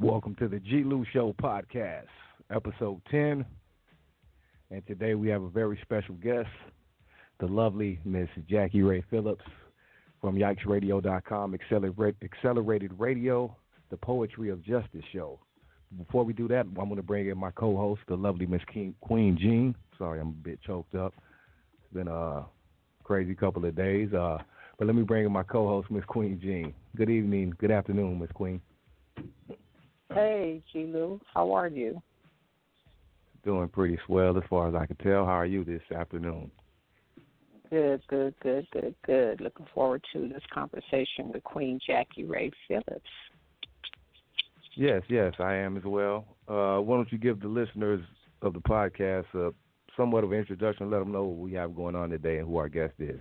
Welcome to the G. Lou Show podcast, episode 10. And today we have a very special guest, the lovely Miss Jackie Ray Phillips from YikesRadio.com, Accelerated Radio, the Poetry of Justice show. Before we do that, I'm going to bring in my co-host, the lovely Miss Queen Jean. Sorry, I'm a bit choked up. It's been a crazy couple of days. But let me bring in my co-host, Miss Queen Jean. Good evening, good afternoon, Miss Queen. Hey, G. Lou, how are you? Doing pretty swell as far as I can tell. How are you this afternoon? Good. Looking forward to this conversation with Queen Jackie Ray Phillips. Yes, I am as well. Why don't you give the listeners of the podcast somewhat of an introduction, let them know what we have going on today and who our guest is.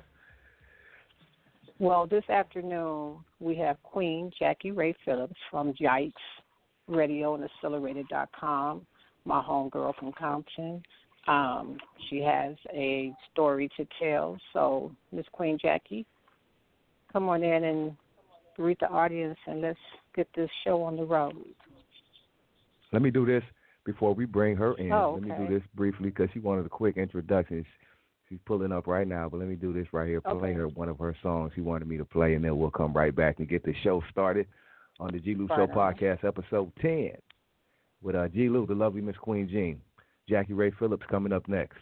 Well, this afternoon we have Queen Jackie Ray Phillips from Yikes Radio and Accelerated.com, my homegirl from Compton. She has a story to tell. So, Miss Queen Jackie, come on in and greet the audience, and let's get this show on the road. Let me do this before we bring her in. Oh, okay. Let me do this briefly because she wanted a quick introduction. She's pulling up right now, but let me do this right here. Play her one of her songs she wanted me to play, and then we'll come right back and get the show started on the G. Lou Show podcast, episode 10, with G. Lou, the lovely Miss Queen Jean. Jackie Ray Phillips coming up next.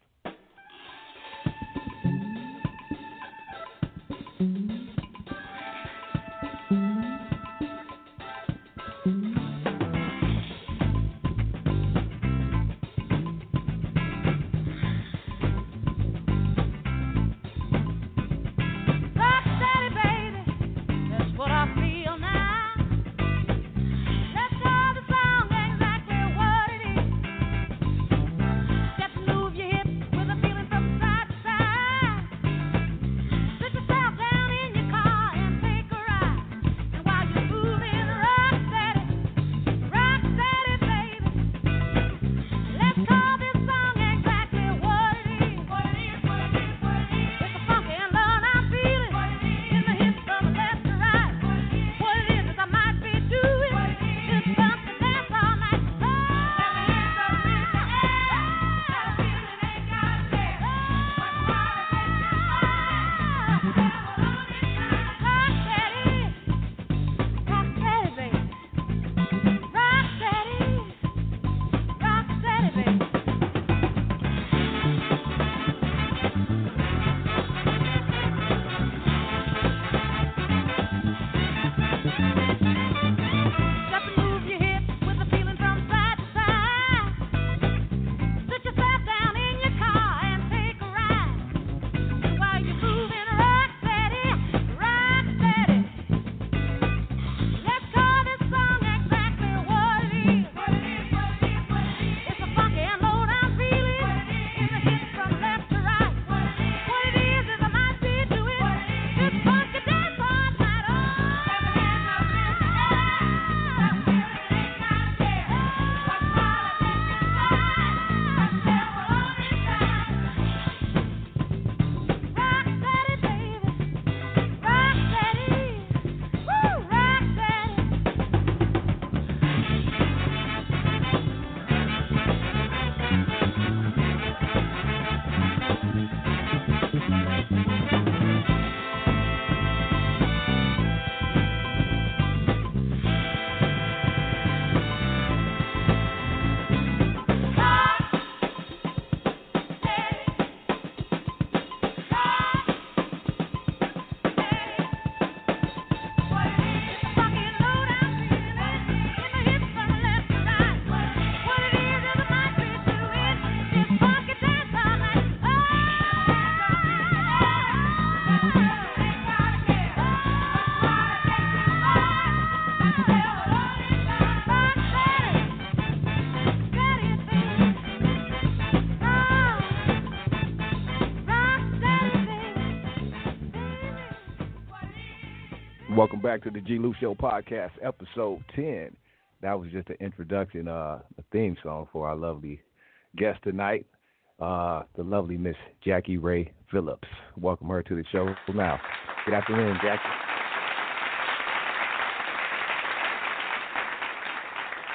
Welcome back to the G. Lou Show podcast, episode 10. That was just an introduction, a theme song for our lovely guest tonight, the lovely Miss Jackie Ray Phillips. Welcome her to the show now. Good afternoon, Jackie.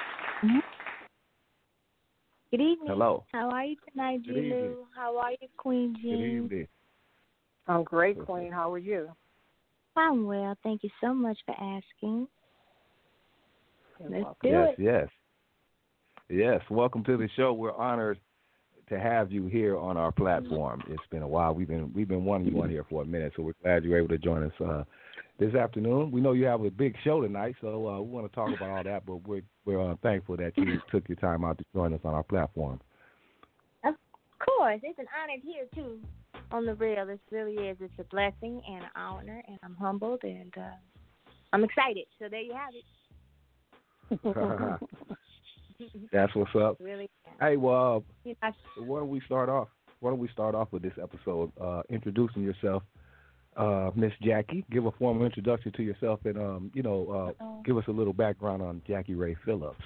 Mhm. Good evening. Hello. How are you tonight, Good evening. G-Lou? How are you, Queen Jean? Good evening. I'm great, Queen. How are you? I'm well. Thank you so much for asking. You're Let's welcome. do it. Yes. Welcome to the show. We're honored to have you here on our platform. It's been a while. We've been wanting you on here for a minute, so we're glad you're able to join us this afternoon. We know you have a big show tonight, so we want to talk about all that. But we're thankful that you took your time out to join us on our platform. Of course. It's an honor here, too, on the real. It really is. It's a blessing and an honor, and I'm humbled, and I'm excited. So there you have it. That's what's up. Really. Hey, well, Yeah. why don't we start off? With this episode? Introducing yourself, Miss Jackie. Give a formal introduction to yourself, and give us a little background on Jackie Ray Phillips.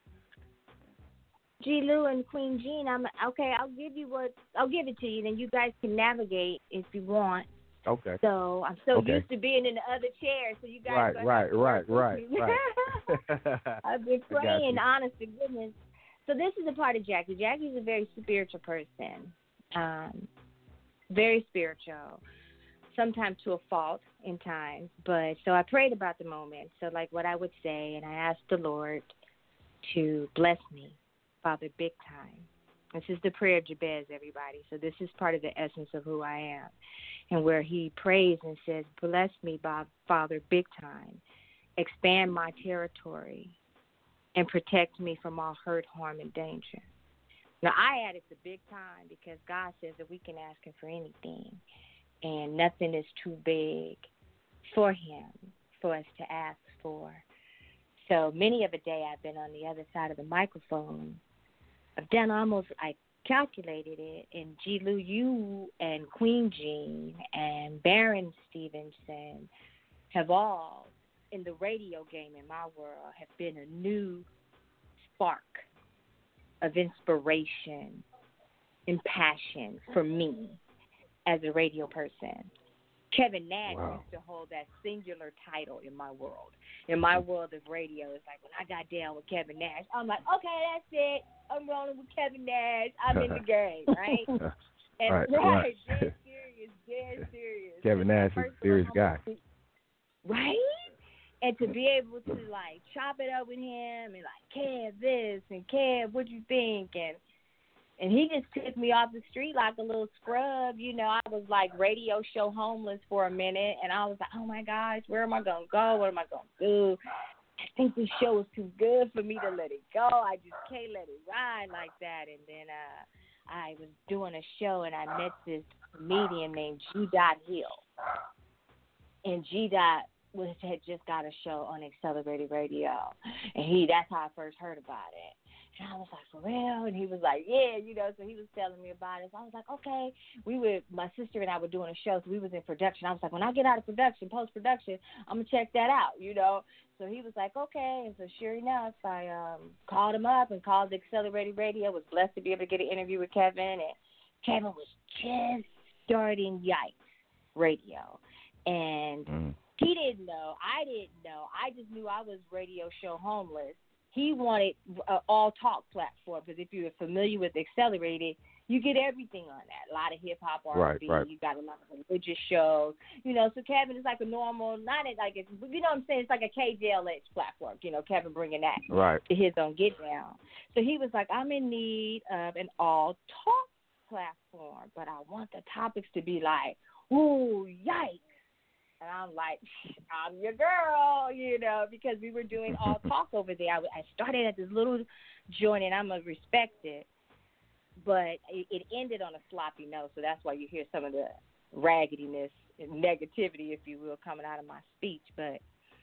G-Lou and Queen Jean, I'll give it to you, then you guys can navigate if you want. Okay. So I'm used to being in the other chair, so you guys Right. I've been praying, honest to goodness. So this is a part of Jackie. Jackie's a very spiritual person, very spiritual, sometimes to a fault in times. But so I prayed about the moment. So like what I would say, and I asked the Lord to bless me, Father, big time. This is the prayer of Jabez, everybody. So this is part of the essence of who I am. And where he prays and says, bless me, Father, big time. Expand my territory and protect me from all hurt, harm, and danger. Now, I added the big time because God says that we can ask him for anything. And nothing is too big for him for us to ask for. So many of a day I've been on the other side of the microphone. I've done I calculated it, and G-Lou, you and Queen Jean and Baron Stevenson have all, in the radio game in my world, have been a new spark of inspiration and passion for me as a radio person. Kevin Nash used to hold that singular title in my world. In my world of radio, it's like when I got down with Kevin Nash, I'm like, okay, that's it. I'm rolling with Kevin Nash. I'm in the game, right? And right. Dead serious. Kevin Nash is a serious guy. Right? And to be able to, like, chop it up with him and, like, Kev, this, and Kev, what you think? And he just took me off the street like a little scrub. You know, I was like radio show homeless for a minute, and I was like, oh, my gosh, where am I going to go? What am I going to do? I think this show is too good for me to let it go. I just can't let it ride like that. And then I was doing a show, and I met this comedian named G. Hill. And G. had just got a show on Accelerated Radio. And that's how I first heard about it. And I was like, for real? And he was like, yeah, you know, so he was telling me about it. So I was like, okay. My sister and I were doing a show, so we was in production. I was like, when I get out of production, post-production, I'm going to check that out, you know. So he was like, okay. And so sure enough, I called him up and called Accelerated Radio. Was blessed to be able to get an interview with Kevin. And Kevin was just starting Yikes Radio. And he didn't know. I didn't know. I just knew I was radio show homeless. He wanted an all-talk platform because if you're familiar with Accelerated, you get everything on that. A lot of hip-hop, R&B. Right. You got a lot of religious shows. You know, so Kevin is like a normal, not like it's, you know what I'm saying? It's like a KJLH platform. You know, Kevin bringing that to his own get down. So he was like, I'm in need of an all-talk platform, but I want the topics to be like, ooh, yikes. And I'm like, I'm your girl, you know, because we were doing all talk over there. I started at this little joint, and I'm going to respect it. But it ended on a sloppy note, so that's why you hear some of the raggediness and negativity, if you will, coming out of my speech. But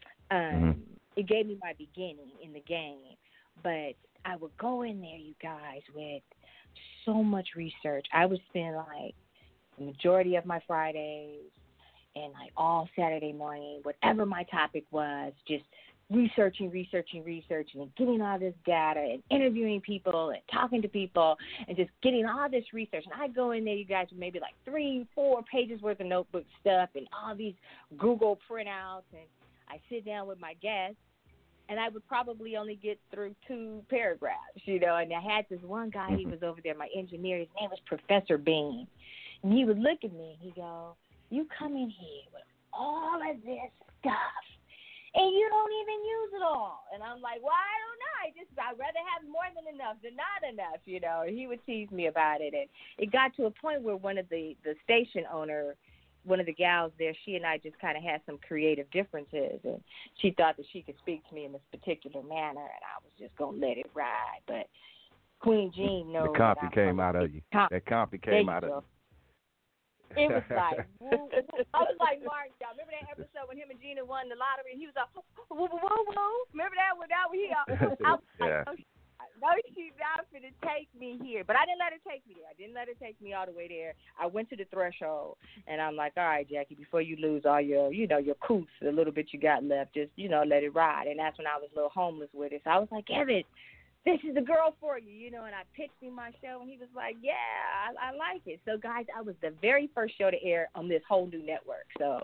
it gave me my beginning in the game. But I would go in there, you guys, with so much research. I would spend, like, the majority of my Fridays and like all Saturday morning, whatever my topic was, just researching and getting all this data and interviewing people and talking to people and just getting all this research. And I go in there, you guys, with maybe like 3-4 pages worth of notebook stuff and all these Google printouts. And I sit down with my guests and I would probably only get through 2 paragraphs, you know. And I had this one guy, he was over there, my engineer, his name was Professor Bean. And he would look at me and he'd go, you come in here with all of this stuff, and you don't even use it all. And I'm like, well, I don't know. I'd rather have more than enough than not enough, you know. And he would tease me about it. And it got to a point where one of the station owner, one of the gals there, she and I just kind of had some creative differences, and she thought that she could speak to me in this particular manner, and I was just going to let it ride. But Queen Jean knows the Compton came out of you. That Compton came out of you. It was like, I was like, Martin, y'all remember that episode when him and Gina won the lottery, and he was like, woo, woo, woo, woo. Remember that one? I was yeah. like, no, she's not going to take me here. But I didn't let her take me there. I didn't let her take me all the way there. I went to the threshold, and I'm like, all right, Jackie, before you lose all your, you know, your coots, the little bit you got left, just, you know, let it ride. And that's when I was a little homeless with it. So I was like, Evan, this is the girl for you, you know, and I pitched him my show, and he was like, yeah, I like it. So, guys, I was the very first show to air on this whole new network. So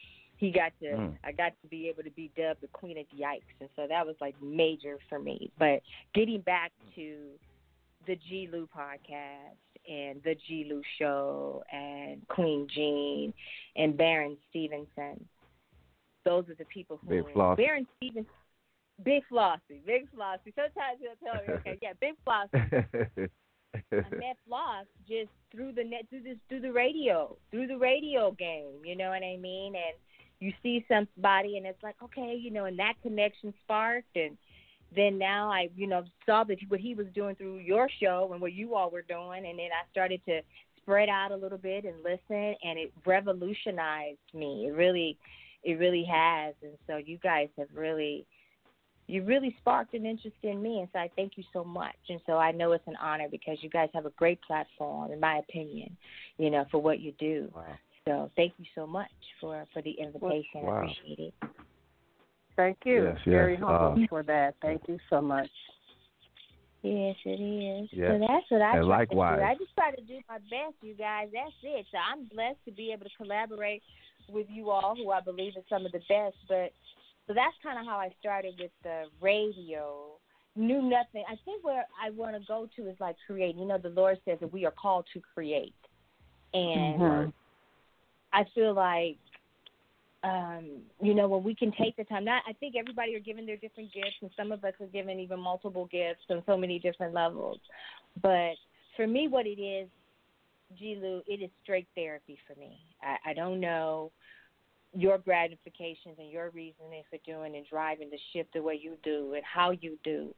I got to be able to be dubbed the Queen of Yikes, and so that was, like, major for me. But getting back to the G. Lou podcast and the G. Lou show and Queen Jean and Baron Stevenson, those are the people who Big Flossie. Baron Stevenson. Big Flossie. Sometimes he'll tell me, okay, yeah, Big Flossie. I met Floss just through the radio game, you know what I mean? And you see somebody, and it's like, okay, you know, and that connection sparked, and then now I, you know, saw that what he was doing through your show and what you all were doing, and then I started to spread out a little bit and listen, and it revolutionized me. It really has, and so you guys have really sparked an interest in me, and so I thank you so much. And so I know it's an honor because you guys have a great platform, in my opinion, you know, for what you do. Wow. So thank you so much for the invitation. Wow. I appreciate it. Thank you. Yes, Very humble for that. Thank you so much. Yes, it is. Yes. So that's what I And try likewise. to do. I just try to do my best, you guys. That's it. So I'm blessed to be able to collaborate with you all, who I believe is some of the best. So that's kind of how I started with the radio. Knew nothing. I think where I want to go to is like creating. You know, the Lord says that we are called to create. And I feel like, you know, when we can take the time, I think everybody are given their different gifts, and some of us are given even multiple gifts on so many different levels. But for me, what it is, G. Lou, it is straight therapy for me. I don't know your gratifications and your reasoning for doing and driving the ship the way you do and how you do.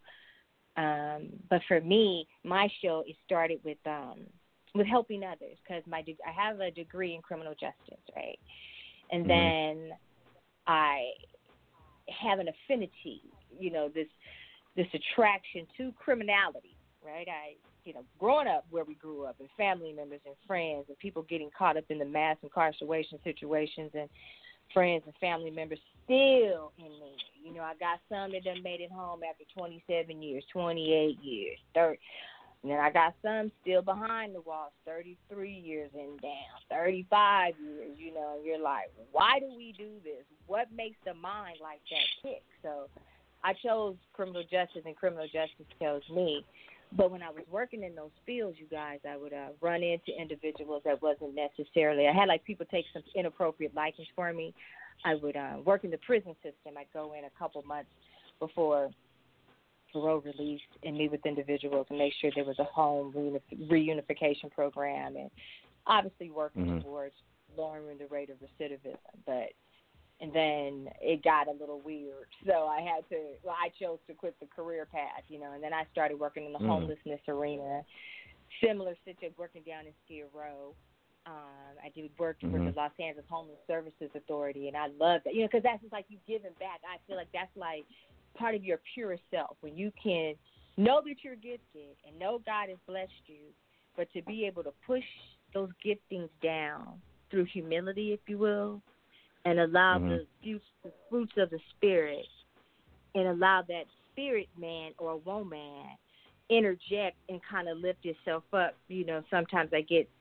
But for me, my show, it started with helping others, because I have a degree in criminal justice, right? And then I have an affinity, you know, this attraction to criminality, right? Growing up where we grew up, and family members and friends and people getting caught up in the mass incarceration situations, and friends and family members still in me. You know, I got some that done made it home after 27 years, 28 years, 30. And then I got some still behind the walls, 33 years in down, 35 years, you know, and you're like, why do we do this? What makes the mind like that tick? So I chose criminal justice, and criminal justice chose me. But when I was working in those fields, you guys, I would run into individuals that wasn't necessarily, I had like people take some inappropriate likings for me. I would work in the prison system. I'd go in a couple months before parole released and meet with individuals and make sure there was a home reunification program, and obviously working towards lowering the rate of recidivism. And then it got a little weird, so I chose to quit the career path, you know, and then I started working in the homelessness arena, similar situation, working down in Skid Row. I did work for the Los Angeles Homeless Services Authority, and I love that, you know, because that's just like you giving back. I feel like that's like part of your purest self, when you can know that you're gifted and know God has blessed you, but to be able to push those giftings down through humility, if you will, and allow the fruits of the Spirit, and allow that spirit man or woman interject and kind of lift yourself up. You know, sometimes I get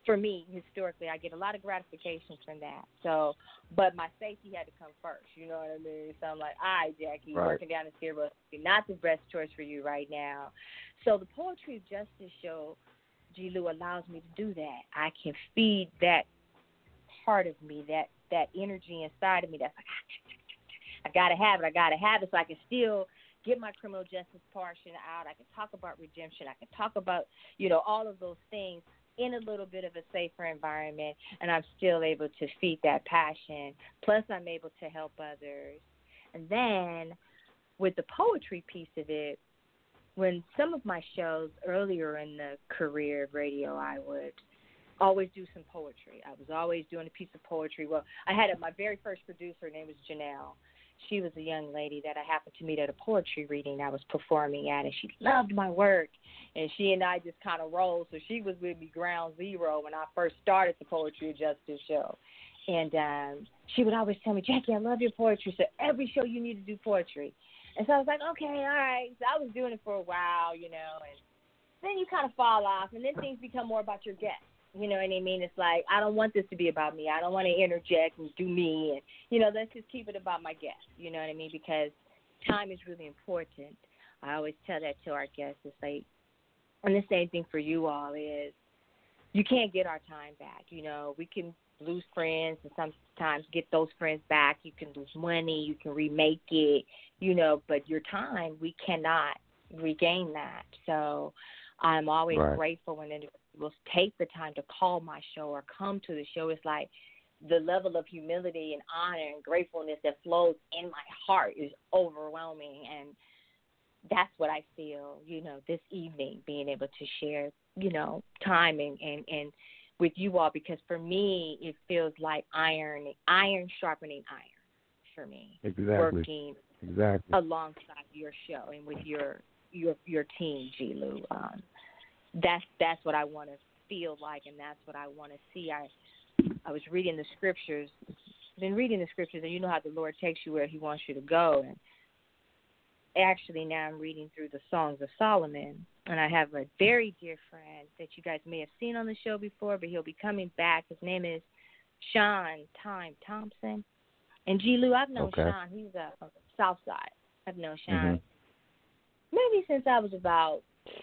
for me, historically, I get a lot of gratification from that. So, but my safety had to come first. You know what I mean? So I'm like, all right, Jackie, Right. working down the stairwell, not the best choice for you right now. So the Poetry of Justice show, G. Lou, allows me to do that. I can feed that part of me, that energy inside of me that's like, I gotta have it so I can still get my criminal justice portion out. I can talk about redemption. I can talk about, all of those things in a little bit of a safer environment, and I'm still able to feed that passion. Plus, I'm able to help others. And then with the poetry piece of it, when some of my shows earlier in the career of radio, I would always do some poetry. I was always doing a piece of poetry. Well, I had my very first producer, her name was Janelle. She was a young lady that I happened to meet at a poetry reading I was performing at, and she loved my work. And she and I just kind of rolled. So she was with me ground zero when I first started the Poetry of Justice show. And she would always tell me, Jackie, I love your poetry. So every show you need to do poetry. And so I was like, okay, all right. So I was doing it for a while, and then you kind of fall off, and then things become more about your guests. You know what I mean? It's like, I don't want this to be about me. I don't want to interject and do me. And, let's just keep it about my guests. You know what I mean? Because time is really important. I always tell that to our guests. It's like, and the same thing for you all is, you can't get our time back. We can lose friends and sometimes get those friends back. You can lose money. You can remake it, but your time, we cannot regain that. So I'm always grateful when individuals take the time to call my show or come to the show. It's like the level of humility and honor and gratefulness that flows in my heart is overwhelming. And that's what I feel, this evening, being able to share, time and with you all, because for me, it feels like iron sharpening iron for me. Exactly. Working alongside your show and with your team, G. Lou. That's what I want to feel like, and that's what I want to see. I was reading the scriptures, and you know how the Lord takes you where He wants you to go. And actually, now I'm reading through the Songs of Solomon, and I have a very dear friend that you guys may have seen on the show before, but he'll be coming back. His name is Sean Time Thompson. And G. Lou, I've known Sean. He's from the South Side. I've known Sean maybe since I was about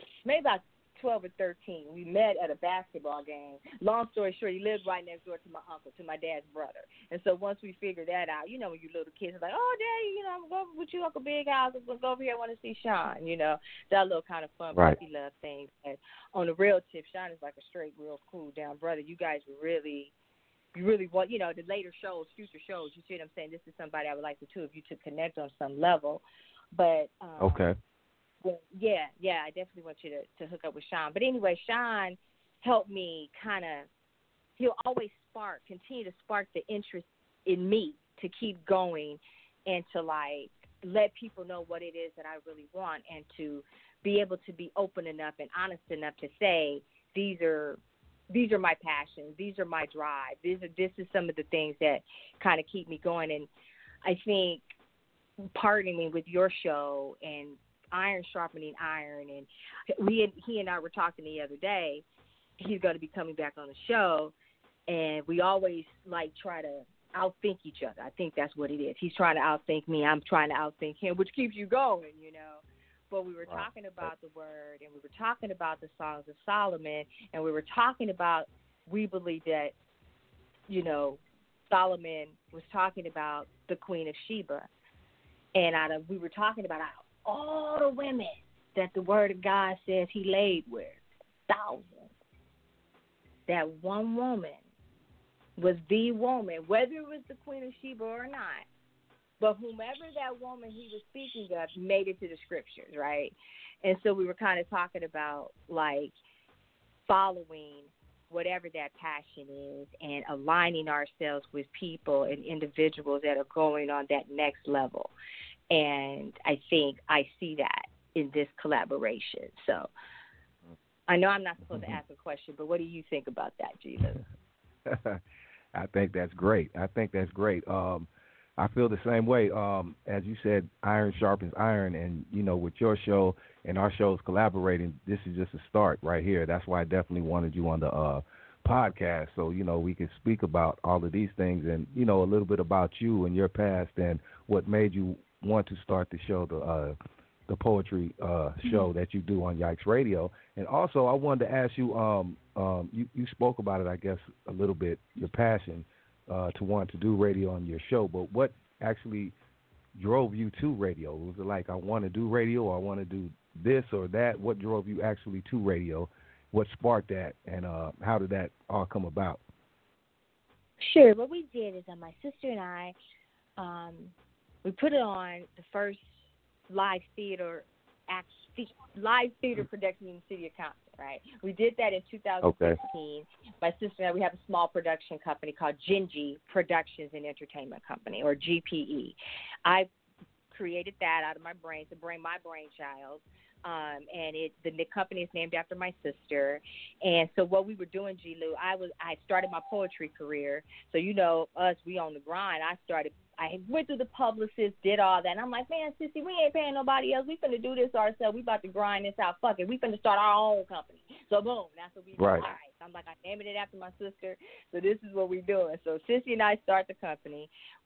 12 or 13. We met at a basketball game. Long story short, he lived right next door to my uncle, to my dad's brother. And so once we figured that out, when you little kids are like, oh, Daddy, I'm going with you, Uncle Big House. I'm going to go over here. I want to see Sean, that little kind of fun puppy love thing. But on the real tip, Sean is like a straight, real cool down brother. You guys really want, the later shows, future shows, you see what I'm saying? This is somebody I would like the two of you to connect on some level. But okay. Well, yeah, I definitely want you to hook up with Sean. But anyway, Sean helped me he'll always continue to spark the interest in me to keep going and to, let people know what it is that I really want, and to be able to be open enough and honest enough to say, these are my passions, these are my drive, this is some of the things that kind of keep me going. And I think partnering with your show and iron sharpening iron, and he and I were talking the other day. He's going to be coming back on the show, and we always try to outthink each other. I think that's what it is. He's trying to outthink me. I'm trying to outthink him, which keeps you going, But we were talking about the word, and we were talking about the Songs of Solomon, and we were talking about, we believe that, Solomon was talking about the Queen of Sheba, and we were talking about all the women that the Word of God says He laid with, thousands, that one woman was the woman, whether it was the Queen of Sheba or not, but whomever that woman He was speaking of made it to the scriptures, right? And so we were kind of talking about, following whatever that passion is and aligning ourselves with people and individuals that are going on that next level. And I think I see that in this collaboration. So I know I'm not supposed to ask a question, but what do you think about that, Jesus? I think that's great. I feel the same way. As you said, iron sharpens iron, and, with your show and our shows collaborating, this is just a start right here. That's why I definitely wanted you on the podcast, so we can speak about all of these things, and a little bit about you and your past and what made you want to start the show, the poetry show that you do on Yikes Radio. And also, I wanted to ask you, you spoke about it, I guess, a little bit, your passion to want to do radio on your show, but what actually drove you to radio? Was it like, I want to do radio, or I want to do this or that? What drove you actually to radio? What sparked that, and how did that all come about? Sure. What we did is my sister and I, we put it on the first live theater production in the city of Compton, right? We did that in 2015. Okay. My sister and I, we have a small production company called Gingy Productions and Entertainment Company, or GPE. I created that out of my brain, my brainchild. And the company is named after my sister. And so what we were doing, G. Lou, I started my poetry career. So us, we on the grind. I went through the publicist, did all that, and I'm like, man, sissy, we ain't paying nobody else. We finna do this ourselves. We about to grind this out. Fuck it. We finna start our own company. So boom, that's what we do. Right. All right. So I'm like, I named it after my sister. So this is what we doing. So sissy and I start the company.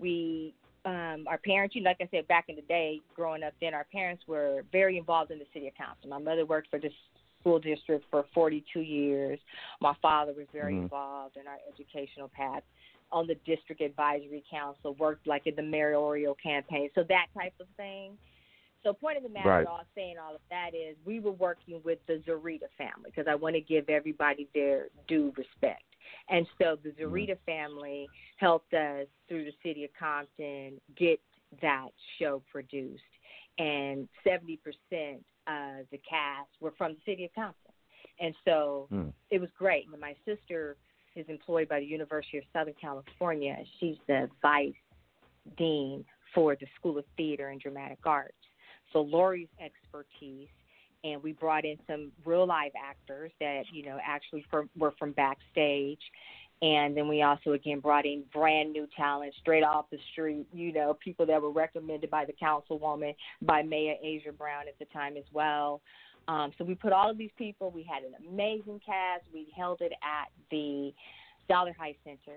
Our parents, like I said, back in the day, growing up then, our parents were very involved in the city of Compton. My mother worked for the school district for 42 years. My father was very involved in our educational path on the district advisory council, worked like in the mayoral campaign, so that type of thing. So point of the matter, right, saying all of that is we were working with the Zarita family, because I want to give everybody their due respect. And so the Zarita family helped us through the city of Compton get that show produced. And 70% of the cast were from the city of Compton. And so it was great. And my sister is employed by the University of Southern California. She's the vice dean for the School of Theater and Dramatic Arts. So Lori's expertise, and we brought in some real live actors that, actually were from backstage. And then we also, again, brought in brand new talent straight off the street, people that were recommended by the councilwoman, by Mayor Asia Brown at the time as well. So we put all of these people. We had an amazing cast. We held it at the Dollar High Center,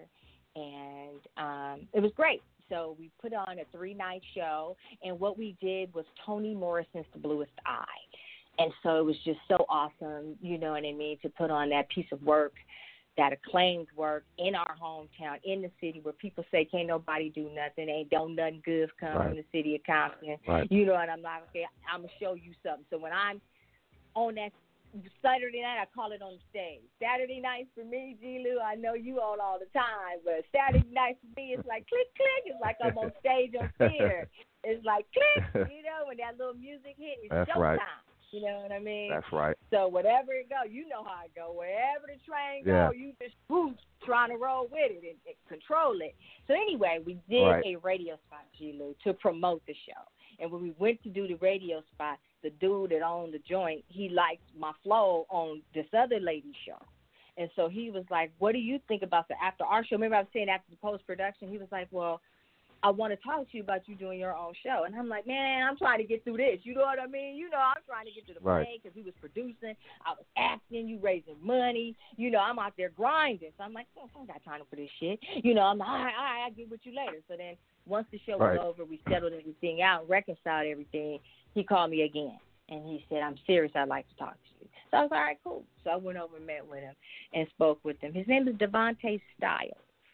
and it was great. So we put on a 3-night show, and what we did was Toni Morrison's The Bluest Eye. And so it was just so awesome, you know what I mean, to put on that piece of work, that acclaimed work in our hometown, in the city where people say can't nobody do nothing, don't nothing good come from the city of Compton. Right. And I'm like, okay, I'm going to show you something. So when I'm on that Saturday night, I call it on the stage. Saturday nights for me, G. Lou, I know you on all the time, but Saturday nights for me, it's like click, click. It's like I'm on stage on theater. It's like click, when that little music hit, it's showtime. Right. You know what I mean? That's right. So whatever it go, you know how it go. Wherever the train go, you just trying to roll with it and control it. So anyway, we did a radio spot, G. Lou, to promote the show. And when we went to do the radio spot, the dude that owned the joint, he liked my flow on this other lady's show. And so he was like, what do you think about the after our show? Remember I was saying after the post-production, he was like, well, I want to talk to you about you doing your own show. And I'm like, man, I'm trying to get through this. You know what I mean? I'm trying to get to the play because we was producing. I was acting, you raising money. I'm out there grinding. So I'm like, I don't got time for this shit. I'm like, all right, I'll get with you later. So then once the show was over, we settled everything out, reconciled everything. He called me again, and he said, I'm serious. I'd like to talk to you. So I was all right, cool. So I went over and met with him and spoke with him. His name is Devontae Styles.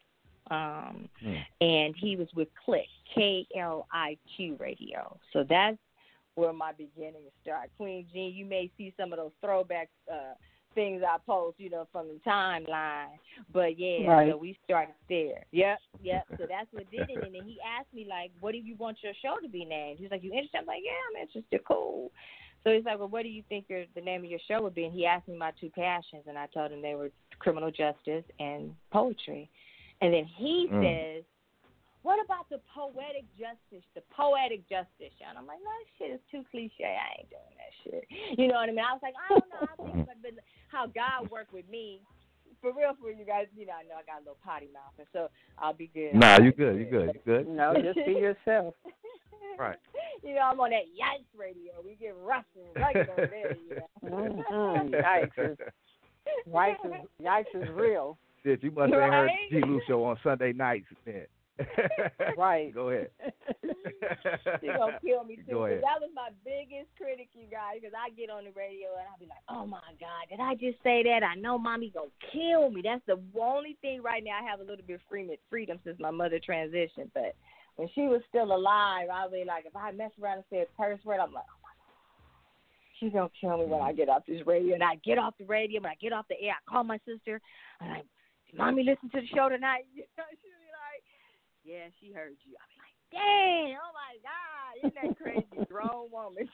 And he was with Click, KLIQ Radio. So that's where my beginning started. Queen Jean, you may see some of those throwback things I post, from the timeline. But, so we started there. Yep. So that's what did it. And then he asked me, like, what do you want your show to be named? He's like, you interested? I'm like, yeah, I'm interested. Cool. So he's like, well, what do you think the name of your show would be? And he asked me my two passions, and I told him they were criminal justice and poetry. And then he says, what about the poetic justice show? And I'm like, no, that shit is too cliche. I ain't doing that shit. You know what I mean? I was like, I don't know. I think but how God worked with me. For real, for you guys, I know I got a little potty mouth, and so I'll be good. Nah, you good. You good. No, just be yourself. Right. I'm on that Yikes Radio. We get rough and rugged over there, Yikes. Yikes is real. Shit, you must have heard G. Lou show on Sunday nights then. Right. Go ahead. She gonna kill me too. Go ahead. That was my biggest critic, you guys, because I get on the radio and I'll be like, oh my God, did I just say that? I know mommy gonna kill me. That's the only thing right now I have a little bit of freedom since my mother transitioned. But when she was still alive, I'll be like, if I mess around and say a curse word, I'm like, oh my God, she's gonna kill me when I get off this radio. And I get off the radio, when I get off the air, I call my sister and I'm like, did mommy listen to the show tonight? She'll be like, yeah, she heard you. I'll be like, dang, oh my God, isn't that crazy grown woman?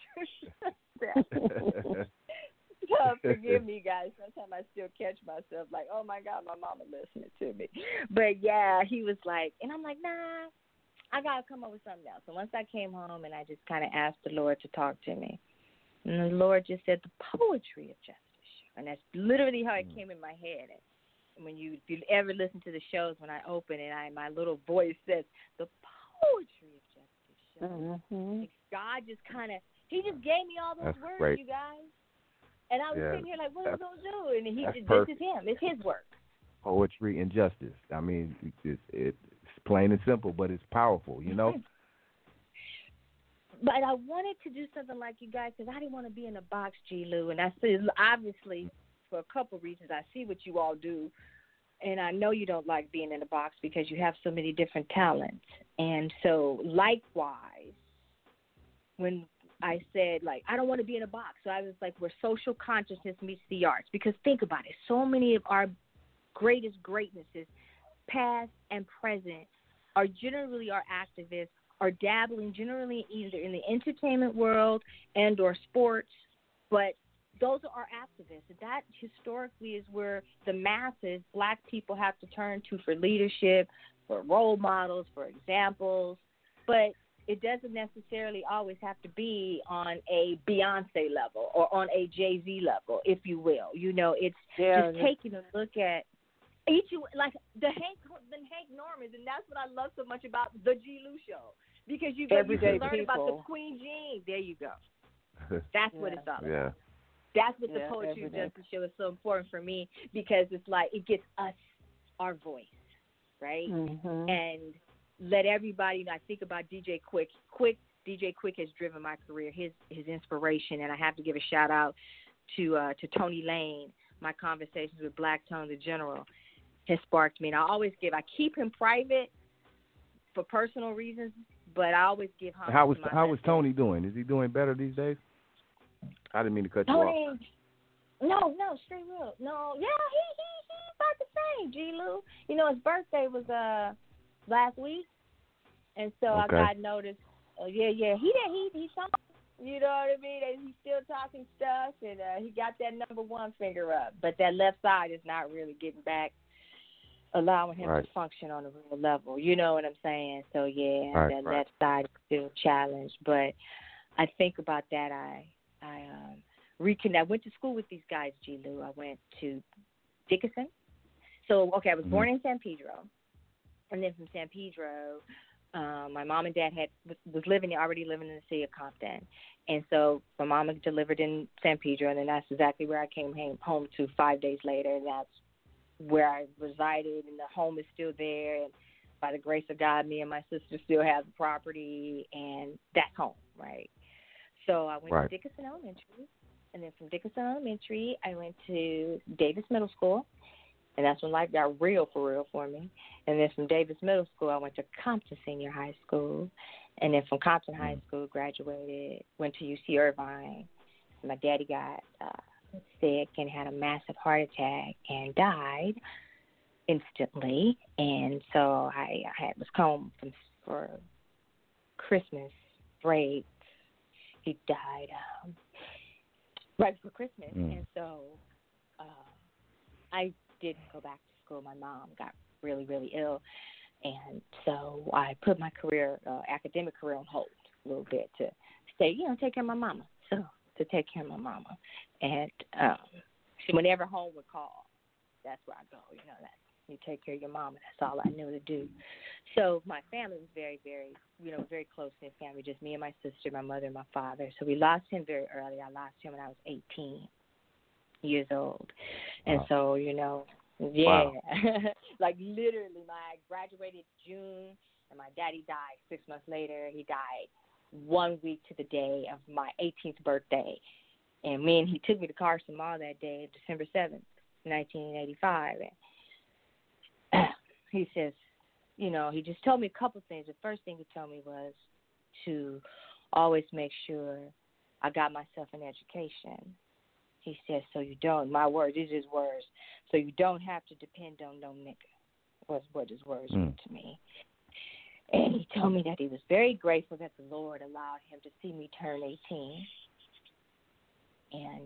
Forgive me, guys. Sometimes I still catch myself like, oh my God, my mama listening to me. But yeah, he was like, and I'm like, nah, I got to come up with something else. So once I came home and I just kind of asked the Lord to talk to me, and the Lord just said, the poetry of justice. And that's literally how it came in my head. And when if you ever listen to the shows, when I open it, my little voice says, the poetry of justice show. Mm-hmm. God just he just gave me all those words, great. you guys. And I was sitting here like, what am I going to do? And this perfect. is him. It's his work. Poetry and justice. I mean, it's plain and simple, but it's powerful, you know? But I wanted to do something like you guys because I didn't want to be in a box, G. Lou. And I see, obviously, for a couple of reasons, I see what you all do. And I know you don't like being in a box because you have so many different talents. And so, likewise, when I said, like, I don't want to be in a box. So I was like, where social consciousness meets the arts. Because think about it. So many of our greatest greatnesses, past and present, are generally our activists, are dabbling generally either in the entertainment world and or sports. But those are our activists. That historically is where the masses, black people, have to turn to for leadership, for role models, for examples. But it doesn't necessarily always have to be on a Beyonce level or on a Jay-Z level, if you will. You know, it's just taking a look at each, like the Hank Normans, and that's what I love so much about the G. Lou Show, because you can learn about the Queen Jean. There you go. That's what it's all about. Yeah. That's what the Poetry of Justice Show is so important for me, because it's like it gets us our voice, right? Mm-hmm. And let everybody know. I think about DJ Quick. DJ Quick has driven my career, his inspiration, and I have to give a shout out to Tony Lane. My conversations with Black Tone, the General, has sparked me. And I keep him private for personal reasons, but I always give him. How was Tony doing? Is he doing better these days? I didn't mean to cut you off. No, straight real. No, yeah, he about the same, G. Lou. You know, his birthday was last week, and so I got noticed. He saw, you know what I mean? And he's still talking stuff, and he got that number one finger up, but that left side is not really getting back, allowing him to function on a real level. You know what I'm saying? So that left side is still challenged, but I think about that. I went to school with these guys, G. Lou. I went to Dickinson. So, I was born in San Pedro. And then from San Pedro, my mom and dad was already living in the city of Compton. And so my mama delivered in San Pedro, and then that's exactly where I came home to 5 days later. And that's where I resided, and the home is still there. And by the grace of God, me and my sister still have the property, and that's home, right? So I went to Dickinson Elementary, and then from Dickinson Elementary, I went to Davis Middle School, and that's when life got real for me. And then from Davis Middle School, I went to Compton Senior High School, and then from Compton High School, graduated, went to UC Irvine. My daddy got sick and had a massive heart attack and died instantly, and so I was home for Christmas break. He died right before Christmas, and so I didn't go back to school. My mom got really, really ill, and so I put my academic career on hold a little bit to take care of my mama. So to take care of my mama, and whenever home would call, that's where I go. You take care of your mama. That's all I knew to do. So my family was very, very, very close-knit family, just me and my sister, my mother, and my father. So we lost him very early. I lost him when I was 18. years old. And Wow. so, Wow. like literally, I graduated June, and my daddy died 6 months later. He died 1 week to the day of my 18th birthday. And he took me to Carson Mall that day, December 7th, 1985. And he says, he just told me a couple things. The first thing he told me was to always make sure I got myself an education. He says, so you don't, my words, these are his words, so you don't have to depend on no nigga, was what his words were to me. And he told me that he was very grateful that the Lord allowed him to see me turn 18 and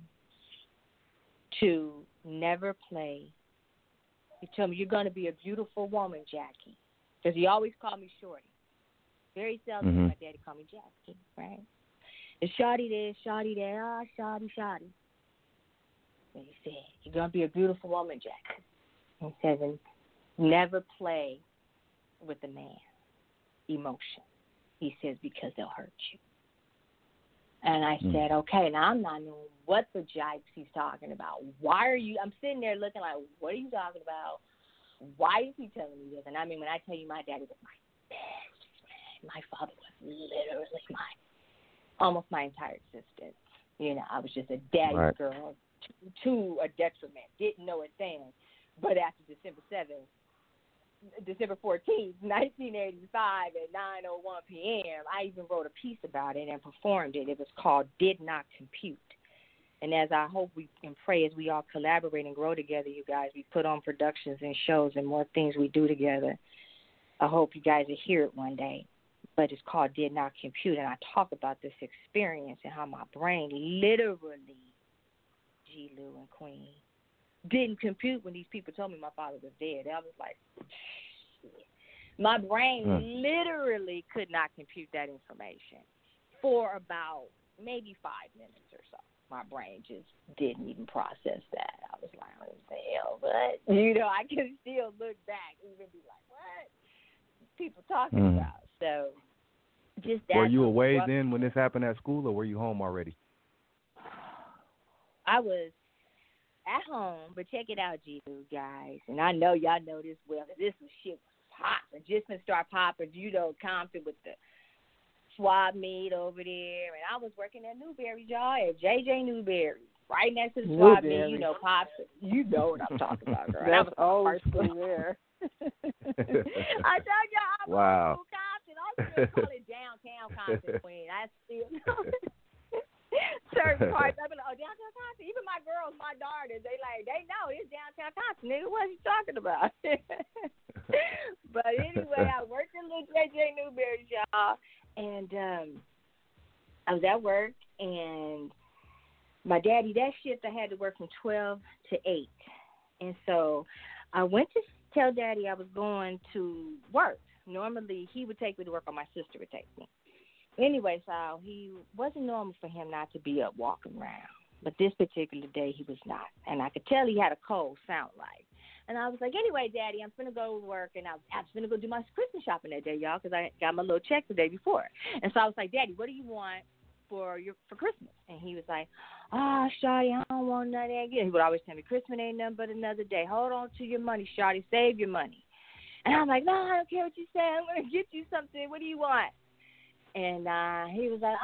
to never play. He told me, you're going to be a beautiful woman, Jackie, because he always called me Shorty. Very seldom did my daddy call me Jackie, right? It's Shawty this, Shawty that, Shawty, Shawty. And he said, you're going to be a beautiful woman, Jackie. He says, and never play with a man emotion. He says, because they'll hurt you. And I said, okay, now I'm not knowing what the jipes he's talking about. Why are you, I'm sitting there looking like, what are you talking about? Why is he telling me this? And I mean, when I tell you my daddy was my best friend, my father was literally almost my entire existence. I was just a daddy's girl to a detriment. Didn't know it then. But after December 14th, 1985 at 9:01 p.m., I even wrote a piece about it and performed it. It was called Did Not Compute. And as I hope we and pray as we all collaborate and grow together, you guys, we put on productions and shows and more things we do together. I hope you guys will hear it one day. But it's called Did Not Compute, and I talk about this experience and how my brain literally, G. Lou and Queen, didn't compute when these people told me my father was dead. I was like, shit. My brain literally could not compute that information for about maybe 5 minutes or so. My brain just didn't even process that. I was like, what the hell? But, I can still look back and even be like, what? People talking about. So just that. Were you away then when this happened at school, or were you home already? I was at home, but check it out, G2 guys. And I know y'all know this well. This was shit popping. Just gonna start popping. Compton with the swab meet over there, and I was working at Newberry, y'all, at JJ Newberry, right next to the swab meet. Pops. You know what I'm talking about, girl. That's old school there. I told y'all I'm old school Compton. I still call it downtown Compton, Queen. I still know certain parts. I be like, downtown Compton. Even my girls, my daughters, they know it's downtown Compton. Nigga, what are you talking about? But anyway, I worked in little JJ Newberry, y'all, and I was at work, and my daddy, that shift I had to work from 12 to 8, and so I went to tell Daddy I was going to work. Normally, he would take me to work, or my sister would take me. Anyway, so he wasn't normal for him not to be up walking around. But this particular day, he was not. And I could tell he had a cold, sound like. And I was like, anyway, Daddy, I'm going to go to work, and I was going to go do my Christmas shopping that day, y'all, because I got my little check the day before. And so I was like, Daddy, what do you want for Christmas? And he was like, Shawty, I don't want none of that. He would always tell me, Christmas ain't nothing but another day. Hold on to your money, Shawty. Save your money. And I'm like, no, I don't care what you say. I'm going to get you something. What do you want? And he was like,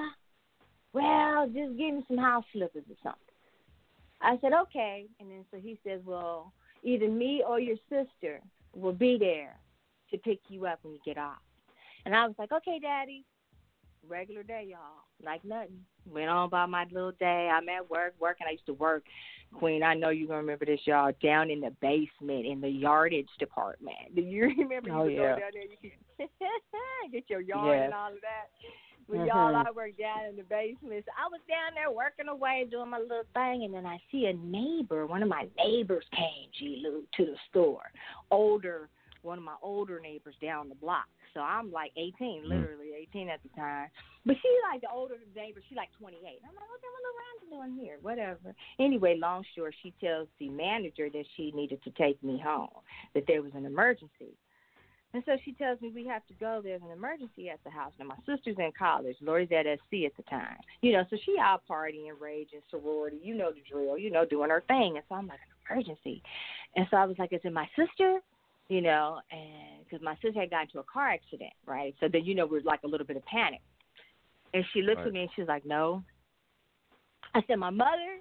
well, just give me some house slippers or something. I said, okay. And then so he says, well, either me or your sister will be there to pick you up when you get off. And I was like, okay, Daddy. Regular day, y'all. Like nothing. Went on by my little day. I'm at working. I used to work, Queen, I know you're going to remember this, y'all, down in the basement in the yardage department. Do you remember you go down there? You could get your yard and all of that. With y'all, I worked down in the basement. So I was down there working away, doing my little thing, and then I see a neighbor. One of my neighbors came, G-Lou, to the store. One of my older neighbors down the block. So I'm like 18, literally 18 at the time. But she like the older neighbor, she like 28. I'm like, okay, what am I doing here? Whatever. Anyway, long short, she tells the manager that she needed to take me home, that there was an emergency. And so she tells me we have to go. There's an emergency at the house. Now, my sister's in college. Lori's at SC at the time. So she out partying, raging, sorority. You know the drill, doing her thing. And so I'm like, an emergency. And so I was like, is it my sister? And because my sister had gotten into a car accident, right? So then, we're like a little bit of panic. And she looked at me and she was like, no. I said, my mother?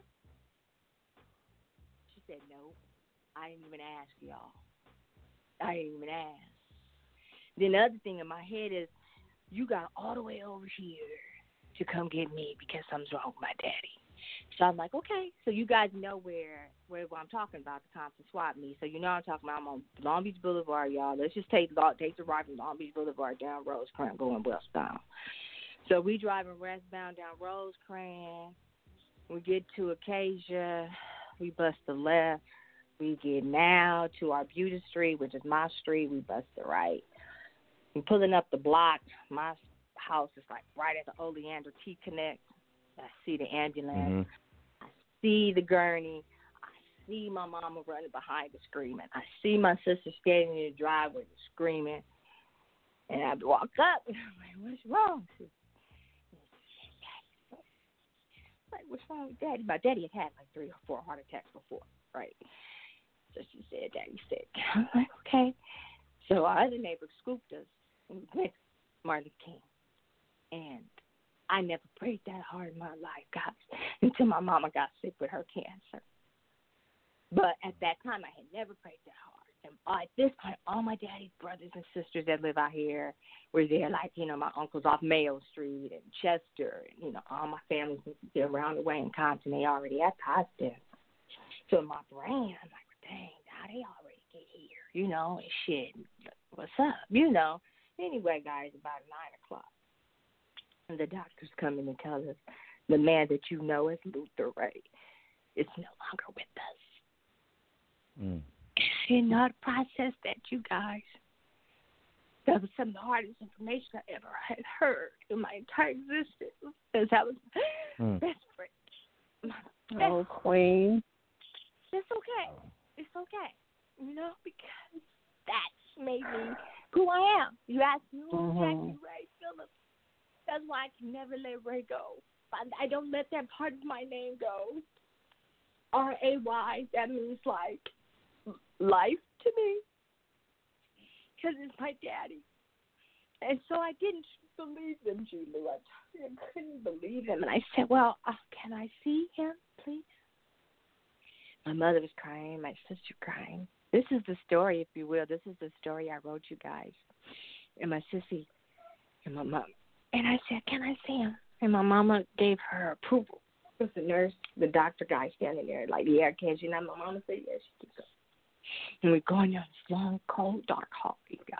She said, no. I didn't even ask y'all. I didn't even ask. Then the other thing in my head is, you got all the way over here to come get me because something's wrong with my daddy. So I'm like, okay. So you guys know where I'm talking about, the Compton swap meet. So you know what I'm talking about. I'm on Long Beach Boulevard, y'all. Let's just take the ride from Long Beach Boulevard down Rosecrans going westbound. So we driving westbound down Rosecrans. We get to Acacia. We bust the left. We get now to Arbutus Street, which is my street. We bust the right. I'm pulling up the block. My house is like right at the Oleander T-Connect. I see the ambulance. Mm-hmm. I see the gurney. I see my mama running behind her screaming. I see my sister standing in the driveway screaming. And I walk up and I'm like, what's wrong? She's like, what's wrong with Daddy? My daddy had like 3 or 4 heart attacks before, right? So she said, Daddy's sick. I'm like, okay. So our other neighbor scooped us and we went to Martin King. And I never prayed that hard in my life, guys, until my mama got sick with her cancer. But at that time, I had never prayed that hard. And at this point, all my daddy's brothers and sisters that live out here were there, like, my uncles off Mayo Street and Chester, and, all my family's around the way in Compton. They already at the hospital. So in my brain, I'm like, dang, how they already get here, and shit. What's up, Anyway, guys, about 9 o'clock. And the doctors come in and tell us the man that you know as Luther Ray is no longer with us. Mm. I did not process that, you guys. That was some of the hardest information I ever had heard in my entire existence. Because I was desperate. Oh, Queen. It's okay. It's okay. Because that's maybe who I am. You asked me who Jackie Ray Phillips. That's why I can never let Ray go. I don't let that part of my name go. R-A-Y, that means like life to me. Because it's my daddy. And so I didn't believe them, Julie. I couldn't believe him. And I said, well, can I see him, please? My mother was crying, my sister crying. This is the story, if you will. This is the story I wrote you guys. And my sissy and my mom. And I said, can I see him? And my mama gave her approval. It was the nurse, the doctor guy standing there, like, yeah, can't you? And my mama said, yes, she can go. And we're going down this long, cold, dark hall, you guys.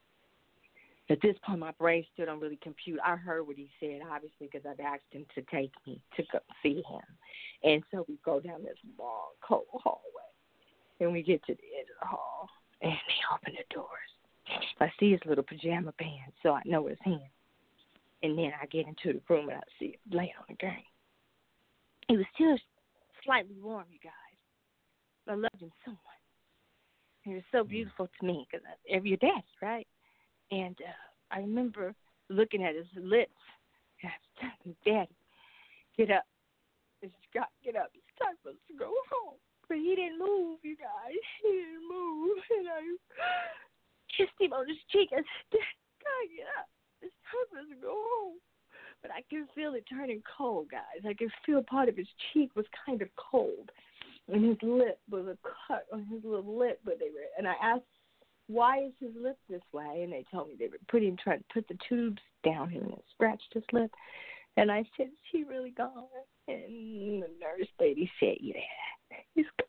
At this point, my brain still don't really compute. I heard what he said, obviously, because I'd asked him to take me to go see him. And so we go down this long, cold hallway. And we get to the end of the hall, and they open the doors. I see his little pajama pants, so I know it's him. And then I get into the room, and I see him laying on the gurney. He was still slightly warm, you guys. I loved him so much. He was so beautiful to me, because your dad's, right? And I remember looking at his lips. And I was telling Daddy, get up. Scott, get up. It's time for us to go home. But he didn't move, you guys. He didn't move. And I kissed him on his cheek. I said, God, get up. It's time for us to go home. But I could feel it turning cold, guys. I could feel part of his cheek was kind of cold. And his lip was a cut on his little lip. And I asked, why is his lip this way? And they told me they were trying to put the tubes down him and scratched his lip. And I said, is he really gone? And the nurse lady said, yeah, he's gone.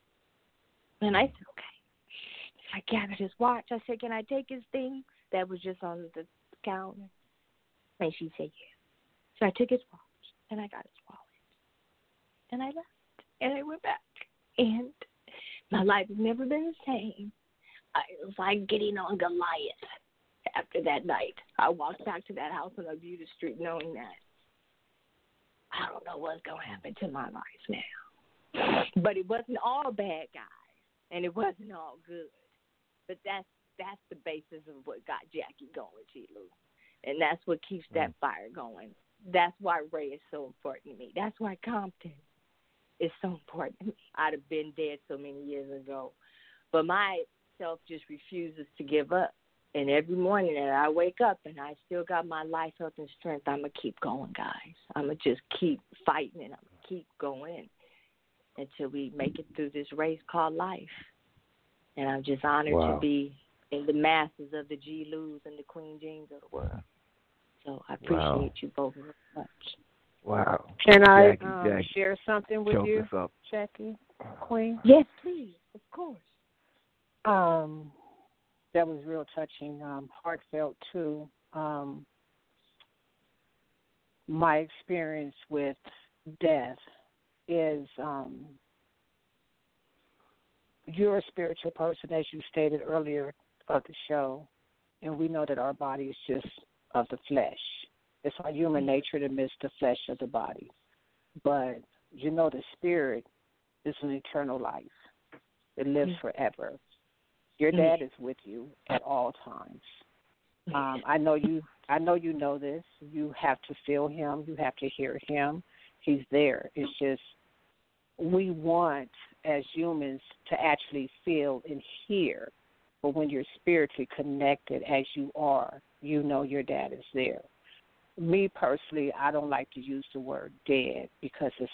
And I said, okay. So I gathered his watch. I said, can I take his thing that was just on the counter? And she said, yeah. So I took his watch, and I got his wallet. And I left, and I went back. And my life has never been the same. It was like getting on Goliath after that night. I walked back to that house on Arbutus Street knowing that I don't know what's going to happen to my life now. But it wasn't all bad guys, and it wasn't all good. But that's that's the basis of what got Jackie going, G. Lou. And that's what keeps that fire going. That's why Ray is so important to me. That's why Compton is so important to me. I'd have been dead so many years ago. But my self just refuses to give up. And every morning that I wake up and I still got my life, health, and strength, I'm going to keep going, guys. I'm going to just keep fighting and I'm going to keep going until we make it through this race called life. And I'm just honored to be in the masses of the G. Lou's and the Queen Jeans of the world. So I appreciate you both very much. Wow. Can I Jackie, share something with you, Jackie, Queen? Yes, please, of course. That was real touching, heartfelt too. My experience with death is you're a spiritual person, as you stated earlier of the show, and we know that our body is just of the flesh. It's our human nature to miss the flesh of the body. But you know the spirit is an eternal life. It lives forever. Your dad is with you at all times. I know you know this. You have to feel him. You have to hear him. He's there. It's just we want, as humans, to actually feel and hear. But when you're spiritually connected, as you are, you know your dad is there. Me personally, I don't like to use the word dead because it's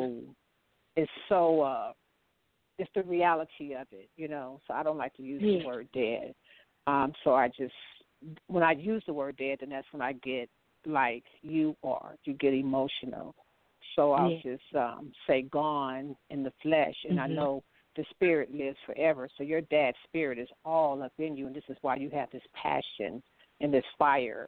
the reality of it, you know. So I don't like to use the word dead. So I just, when I use the word dead, then that's when I get like you are. You get emotional. So I'll just say gone in the flesh, and I know the spirit lives forever. So your dad's spirit is all up in you, and this is why you have this passion and this fire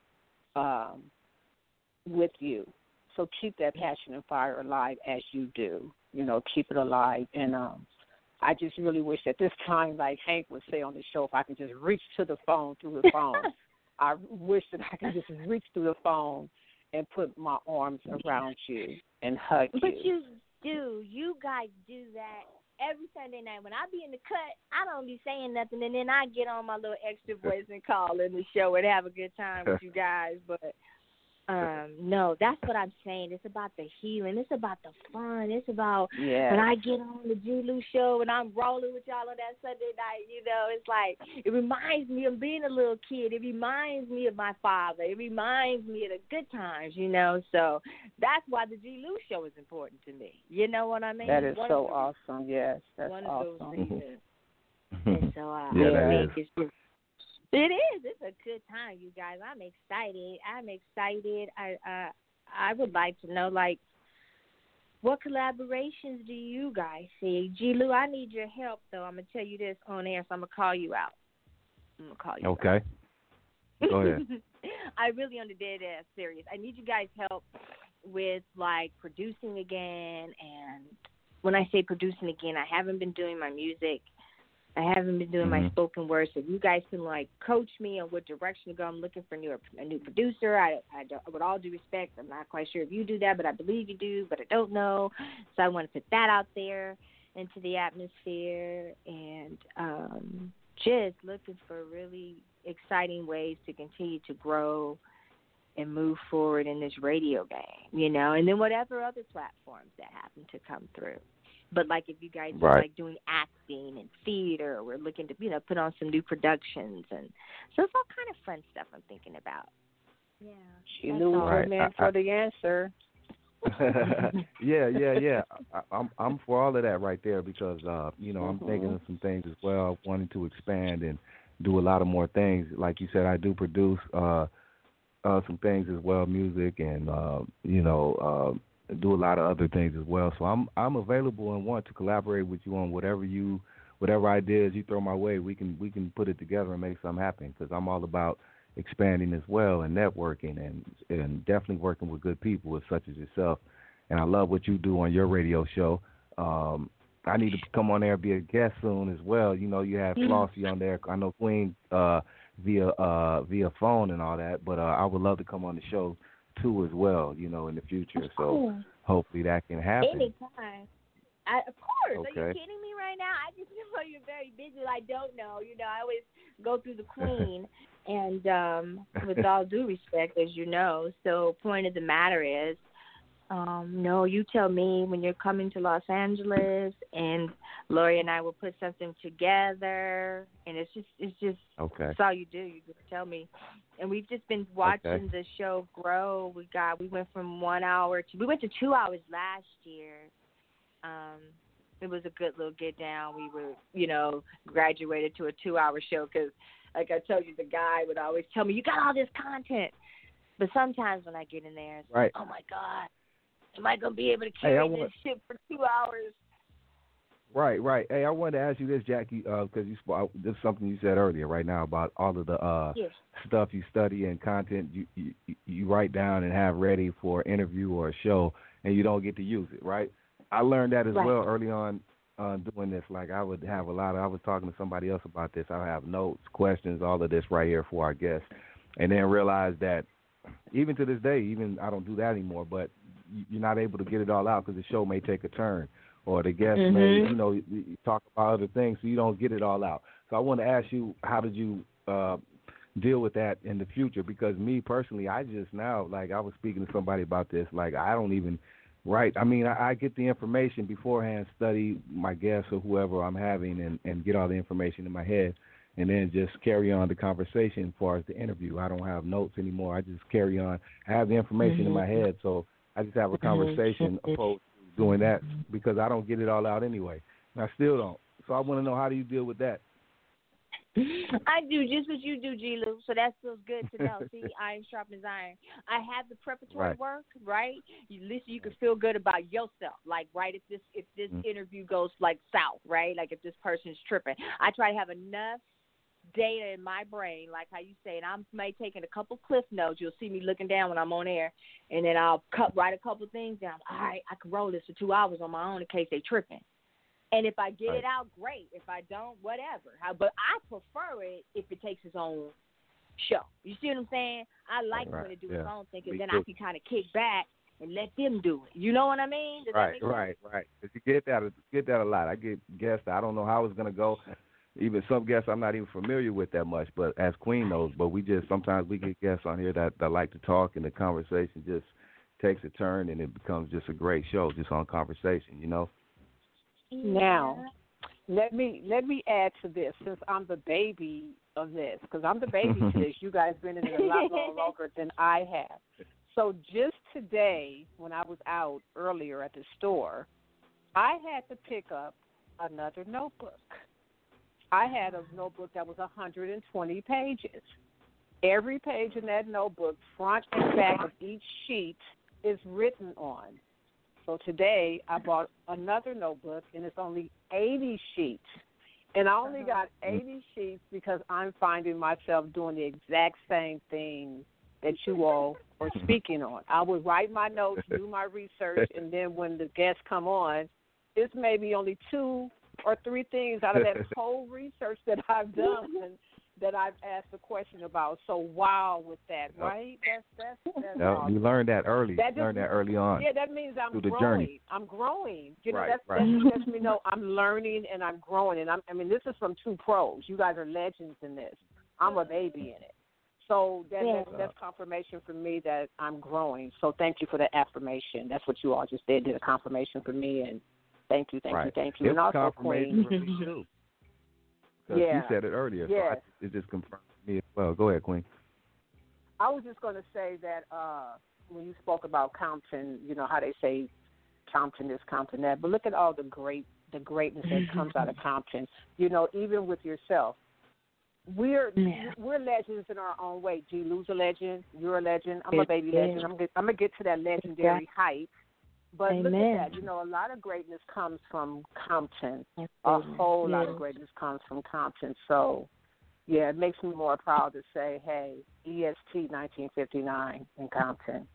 with you. So keep that passion and fire alive as you do. You know, keep it alive. And I just really wish at this time, like Hank would say on the show, if I could just reach to the phone through the phone. I wish that I could just reach through the phone and put my arms around you and hug you. But you do. You guys do that every Sunday night. When I be in the cut, I don't be saying nothing, and then I get on my little extra voice and call in the show and have a good time with you guys. But no, that's what I'm saying. It's about the healing. It's about the fun. It's about when I get on the G. Lou show and I'm rolling with y'all on that Sunday night, you know, it's like, it reminds me of being a little kid. It reminds me of my father. It reminds me of the good times, you know. So that's why the G. Lou show is important to me. You know what I mean? That is so awesome. Yes, that's awesome. And so I think it's just, it is. It's a good time, you guys. I'm excited. I would like to know, like, what collaborations do you guys see? G. Lou, I need your help, though. I'm going to tell you this on air, so I'm going to call you out. Okay. Go ahead. I really, on the dead ass serious. I need you guys' help with, like, producing again. And when I say producing again, I haven't been doing my music. I haven't been doing my spoken word, so if you guys can, like, coach me on what direction to go. I'm looking for a new producer. I with all due respect, I'm not quite sure if you do that, but I believe you do, but I don't know. So I want to put that out there into the atmosphere, and just looking for really exciting ways to continue to grow and move forward in this radio game, you know, and then whatever other platforms that happen to come through. But, like, if you guys are, like, doing acting and theater, we're looking to, you know, put on some new productions. And so it's all kind of fun stuff I'm thinking about. Yeah. She knew her man for the answer. Yeah. I'm for all of that right there because, you know, I'm thinking of some things as well, wanting to expand and do a lot of more things. Like you said, I do produce some things as well, music and, you know, do a lot of other things as well. So I'm available and want to collaborate with you on whatever ideas you throw my way. We can put it together and make something happen because I'm all about expanding as well and networking and definitely working with good people such as yourself. And I love what you do on your radio show. I need to come on there and be a guest soon as well. You know, you have Flossie on there. I know Queen via phone and all that, but I would love to come on the show too as well, you know, in the future. So hopefully that can happen. Anytime. Of course. Okay. Are you kidding me right now? I know you're very busy. I don't know. I always go through the queen, and with all due respect, as you know. So, point of the matter is, no, you tell me when you're coming to Los Angeles, and Lori and I will put something together, and it's just Okay. that's all you do. You just tell me, and we've just been watching the show grow. We went from 1 hour we went to 2 hours last year. It was a good little get down. We were, graduated to a 2-hour show because, like I told you, the guy would always tell me, "You got all this content," but sometimes when I get in there, it's like, "Oh my God. Am I going to be able to carry this shit for 2 hours?" Right. Hey, I wanted to ask you this, Jackie, because this is something you said earlier right now about all of the stuff you study and content you write down and have ready for an interview or a show, and you don't get to use it, right? I learned that as well early on doing this. Like I would have I was talking to somebody else about this. I have notes, questions, all of this right here for our guests, and then realized that even to this day, I don't do that anymore, but you're not able to get it all out because the show may take a turn or the guest may, you talk about other things, so you don't get it all out. So I want to ask you, how did you deal with that in the future? Because me personally, I just now, like I was speaking to somebody about this, like I don't even write. I mean, I get the information beforehand, study my guests or whoever I'm having and get all the information in my head, and then just carry on the conversation as far as the interview. I don't have notes anymore. I just carry on. I have the information in my head, so I just have a conversation opposed to doing that because I don't get it all out anyway. And I still don't. So I want to know, how do you deal with that? I do just what you do, G. Lou. So that feels good to know. See, iron sharpens iron. I have the preparatory work, right? At least you can feel good about yourself. Like, right, if this interview goes like south, right? Like if this person's tripping, I try to have enough data in my brain, like how you say, and I may taking a couple cliff notes. You'll see me looking down when I'm on air, and then I'll write a couple things down. All right, I can roll this for 2 hours on my own in case they tripping. And if I get it out, great. If I don't, whatever. But I prefer it if it takes its own show. You see what I'm saying? I like when it do its own thing, because then I can kind of kick back and let them do it. You know what I mean? Does that make sense? Right. You get that a lot. I get guests. I don't know how it's gonna go. Even some guests I'm not even familiar with that much, but as Queen knows, but sometimes we get guests on here that like to talk, and the conversation just takes a turn, and it becomes just a great show just on conversation, Now, let me add to this, since I'm the baby of this, because I'm the baby to this. You guys been in it a lot longer than I have. So just today, when I was out earlier at the store, I had to pick up another notebook. I had a notebook that was 120 pages. Every page in that notebook, front and back of each sheet, is written on. So today I bought another notebook, and it's only 80 sheets. And I only got 80 sheets because I'm finding myself doing the exact same thing that you all are speaking on. I would write my notes, do my research, and then when the guests come on, it's maybe only 2 or 3 things out of that whole research that I've done and that I've asked a question about. So wow with that, right? That's awesome. You learned that early. Learned that early on. Yeah, that means I'm growing. Journey. I'm growing. You know, right. That lets me know I'm learning and I'm growing. And this is from 2 pros. You guys are legends in this. I'm a baby in it. So that's confirmation for me that I'm growing. So thank you for the affirmation. That's what you all just did a confirmation for me, and thank you. It's And also, confirmation Queen. for me too. Because you said it earlier, so it just confirmed me as well. Go ahead, Queen. I was just going to say that when you spoke about Compton, how they say Compton this, Compton that, but look at all the greatness that comes out of Compton. Even with yourself, we're legends in our own way. G. Lou's a legend. You're a legend. I'm a baby legend. I'm gonna get to that legendary height. But look at that. A lot of greatness comes from Compton. A whole lot of greatness comes from Compton. So, yeah, it makes me more proud to say, hey, EST 1959 in Compton.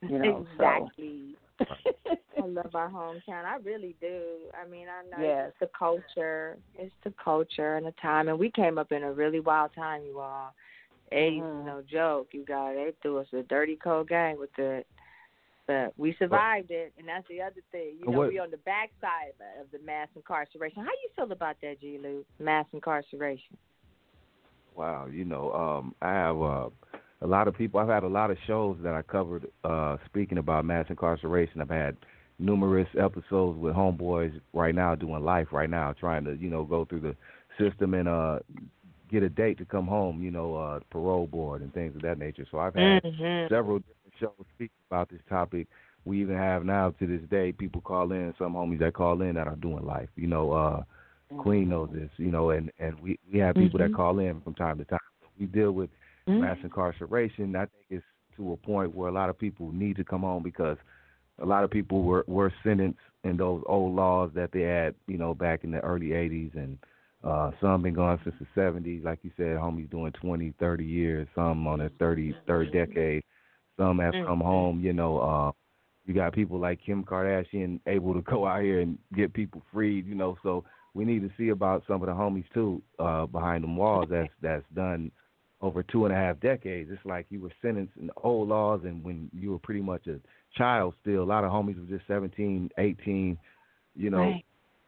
Exactly. So. I love our hometown. I really do. I mean, I know it's the culture. It's the culture and the time. And we came up in a really wild time, you all. 80s, no joke. You guys, they threw us a dirty, cold game with it. But we survived it, and that's the other thing. You know, What? we on the backside of the mass incarceration. How you feel about that, G. Lou? Mass incarceration. Wow, I have a lot of people. I've had a lot of shows that I covered speaking about mass incarceration. I've had numerous episodes with homeboys right now doing life right now, trying to go through the system and get a date to come home. Parole board and things of that nature. So I've had several different shows speaking about this topic. We even have now to this day people call in, some homies that call in that are doing life. Queen knows this, and we have people that call in from time to time. We deal with mass incarceration. I think it's to a point where a lot of people need to come home because a lot of people were sentenced in those old laws that they had, back in the early 80s, and some been gone since the 70s. Like you said, homies doing 20, 30 years, some on their third decade. Some have come home, you got people like Kim Kardashian able to go out here and get people freed, so we need to see about some of the homies, too, behind them walls that's done over 2.5 decades. It's like you were sentenced in the old laws, and when you were pretty much a child still, a lot of homies were just 17, 18, Right.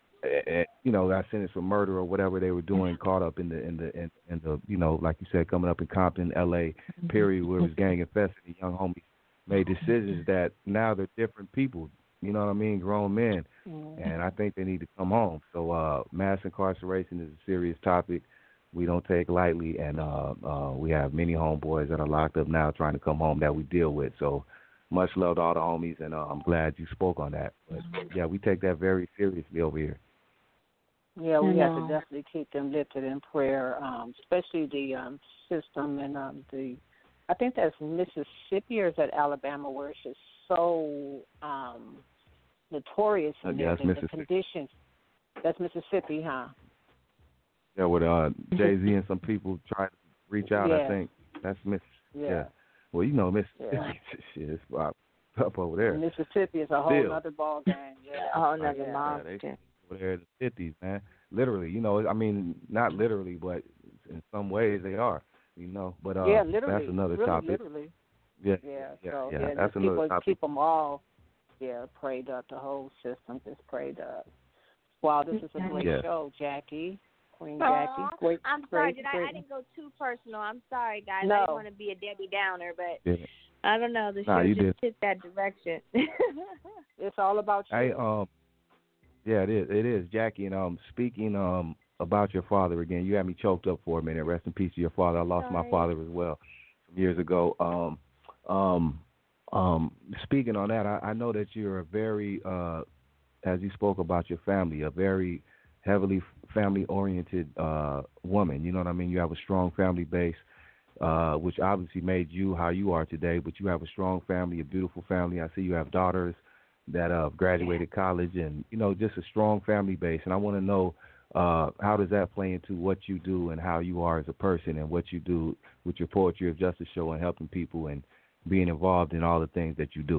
got sentenced for murder or whatever they were doing, caught up in the like you said, coming up in Compton, L.A., period, where it was gang infested. The young homies made decisions that now they're different people, grown men, and I think they need to come home. So mass incarceration is a serious topic we don't take lightly, and we have many homeboys that are locked up now trying to come home that we deal with. So much love to all the homies, and I'm glad you spoke on that. But, yeah, we take that very seriously over here. Yeah, we have to definitely keep them lifted in prayer, especially the system and I think that's Mississippi or is that Alabama where it's just so notorious in there, the conditions. That's Mississippi, huh? Yeah, with Jay-Z and some people trying to reach out, I think. That's Mississippi. Yeah. Well, Mississippi, shit, it's up over there. Mississippi is a whole other ball game. Yeah. A whole other monster. They over there in the 50s, man. Literally, not literally, but in some ways they are, But literally, that's another topic. Literally. Yeah. So that's another topic. Keep them all, prayed up. The whole system just prayed up. Wow, this is a great show, Jackie. Queen Jackie. Great, I'm sorry, I didn't go too personal. I'm sorry, guys. No. I didn't want to be a Debbie Downer, but I don't know. The show just took that direction. It's all about you. Yeah, it is, Jackie. And speaking about your father again, you had me choked up for a minute. Rest in peace to your father. I lost my father as well some years ago. Speaking on that, I know that you're a very, as you spoke about your family, a very heavily family-oriented woman. You know what I mean? You have a strong family base, which obviously made you how you are today, but you have a strong family, a beautiful family. I see you have daughters that graduated college and, just a strong family base. And I want to know how does that play into what you do and how you are as a person and what you do with your Poetry of Justice show and helping people and being involved in all the things that you do?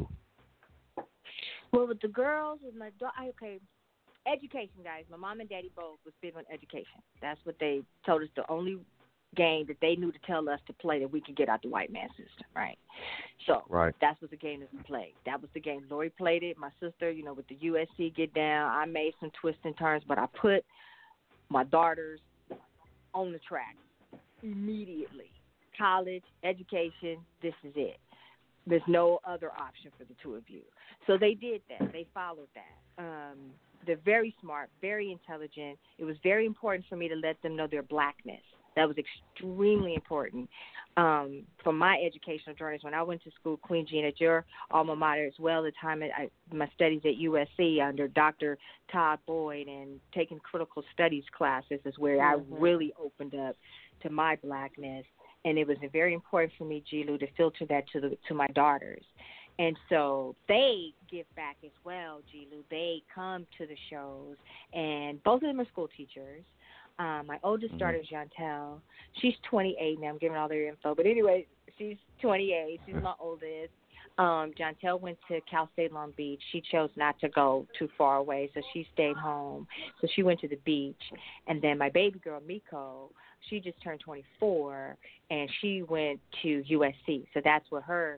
Well, with the girls, with my daughter, education, guys. My mom and daddy both was big on education. That's what they told us, the only game that they knew to tell us to play that we could get out the white man system, right? So that's what the game that we played. That was the game. Lori played it. My sister, with the USC get down, I made some twists and turns, but I put my daughters on the track immediately. College, education, this is it. There's no other option for the two of you. So they did that. They followed that. They're very smart, very intelligent. It was very important for me to let them know their blackness. That was extremely important for my educational journeys. When I went to school, Queen Jean, at your alma mater as well, the time my studies at USC under Dr. Todd Boyd and taking critical studies classes is where I really opened up to my blackness. And it was very important for me, G. Lou, to filter that to my daughters. And so they give back as well, G. Lou. They come to the shows, and both of them are school teachers. My oldest daughter is Jantel. She's 28 now. I'm giving all their info. But anyway, she's 28. She's my oldest. Jantel went to Cal State Long Beach. She chose not to go too far away, so she stayed home. So she went to the beach. And then my baby girl, Miko, she just turned 24, and she went to USC. So that's where her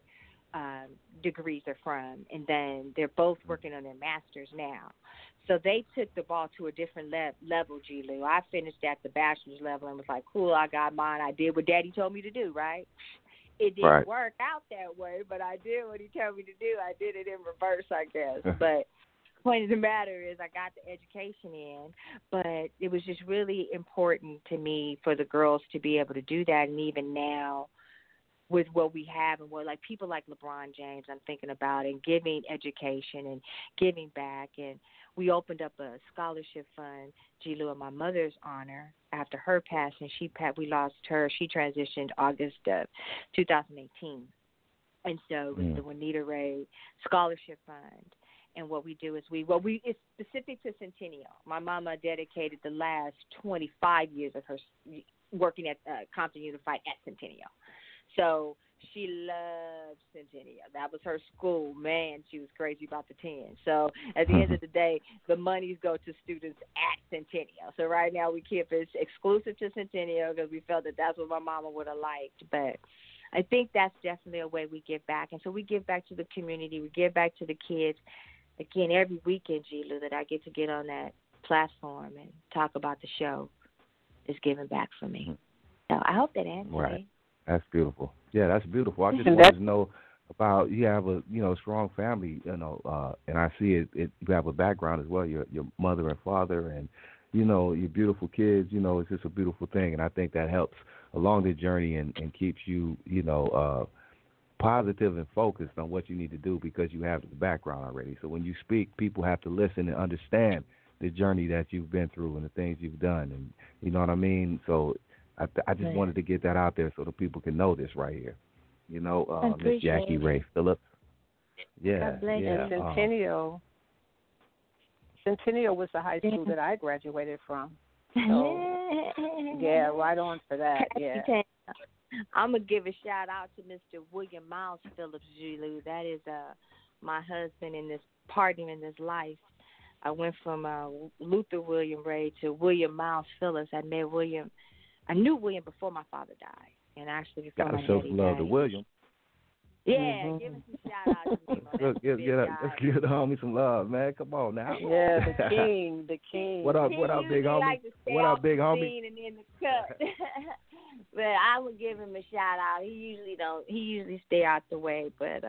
degrees they're from, and then they're both working on their masters now. So they took the ball to a different level, G. Lou. I finished at the bachelor's level and was like, cool, I got mine. I did what Daddy told me to do, right? It didn't work out that way, but I did what he told me to do. I did it in reverse, I guess. But the point of the matter is I got the education in, but it was just really important to me for the girls to be able to do that. And even now, with what we have and what, like, people like LeBron James, I'm thinking about, and giving education and giving back. And we opened up a scholarship fund, G. Lou, in my mother's honor. After her passing, we lost her. She transitioned August of 2018. And so it was the Juanita Ray Scholarship Fund. And what we do is it's specific to Centennial. My mama dedicated the last 25 years of her working at Compton Unified at Centennial. So she loved Centennial. That was her school. Man, she was crazy about the 10. So at the end of the day, the monies go to students at Centennial. So right now we keep it exclusive to Centennial because we felt that that's what my mama would have liked. But I think that's definitely a way we give back. And so we give back to the community. We give back to the kids. Again, every weekend, G. Lou, that I get to get on that platform and talk about the show is giving back for me. So I hope that answers Right. it. That's beautiful. Yeah, that's beautiful. I just wanted to know about, you have a strong family, and I see it. You have a background as well. Your mother and father, and your beautiful kids. It's just a beautiful thing, and I think that helps along the journey and keeps you positive and focused on what you need to do because you have the background already. So when you speak, people have to listen and understand the journey that you've been through and the things you've done, and you know what I mean. So I just wanted to get that out there so the people can know this right here. Miss Jackie Ray Phillips. Yeah, yeah. Centennial was the high school that I graduated from. So, yeah, right on for that. Yeah. I'm going to give a shout out to Mr. William Miles Phillips, G. Lou. That is my husband and this partner in this life. I went from Luther William Ray to William Miles Phillips. I knew William before my father died, and actually before my daddy died. Gotta show some love to William. Yeah, give him some shout out to me. Let's give the homie some love, man. Come on now. Yeah, the king. What up, big homie? Like what up, big homie? And in the cut. But I would give him a shout out. He usually stay out the way, but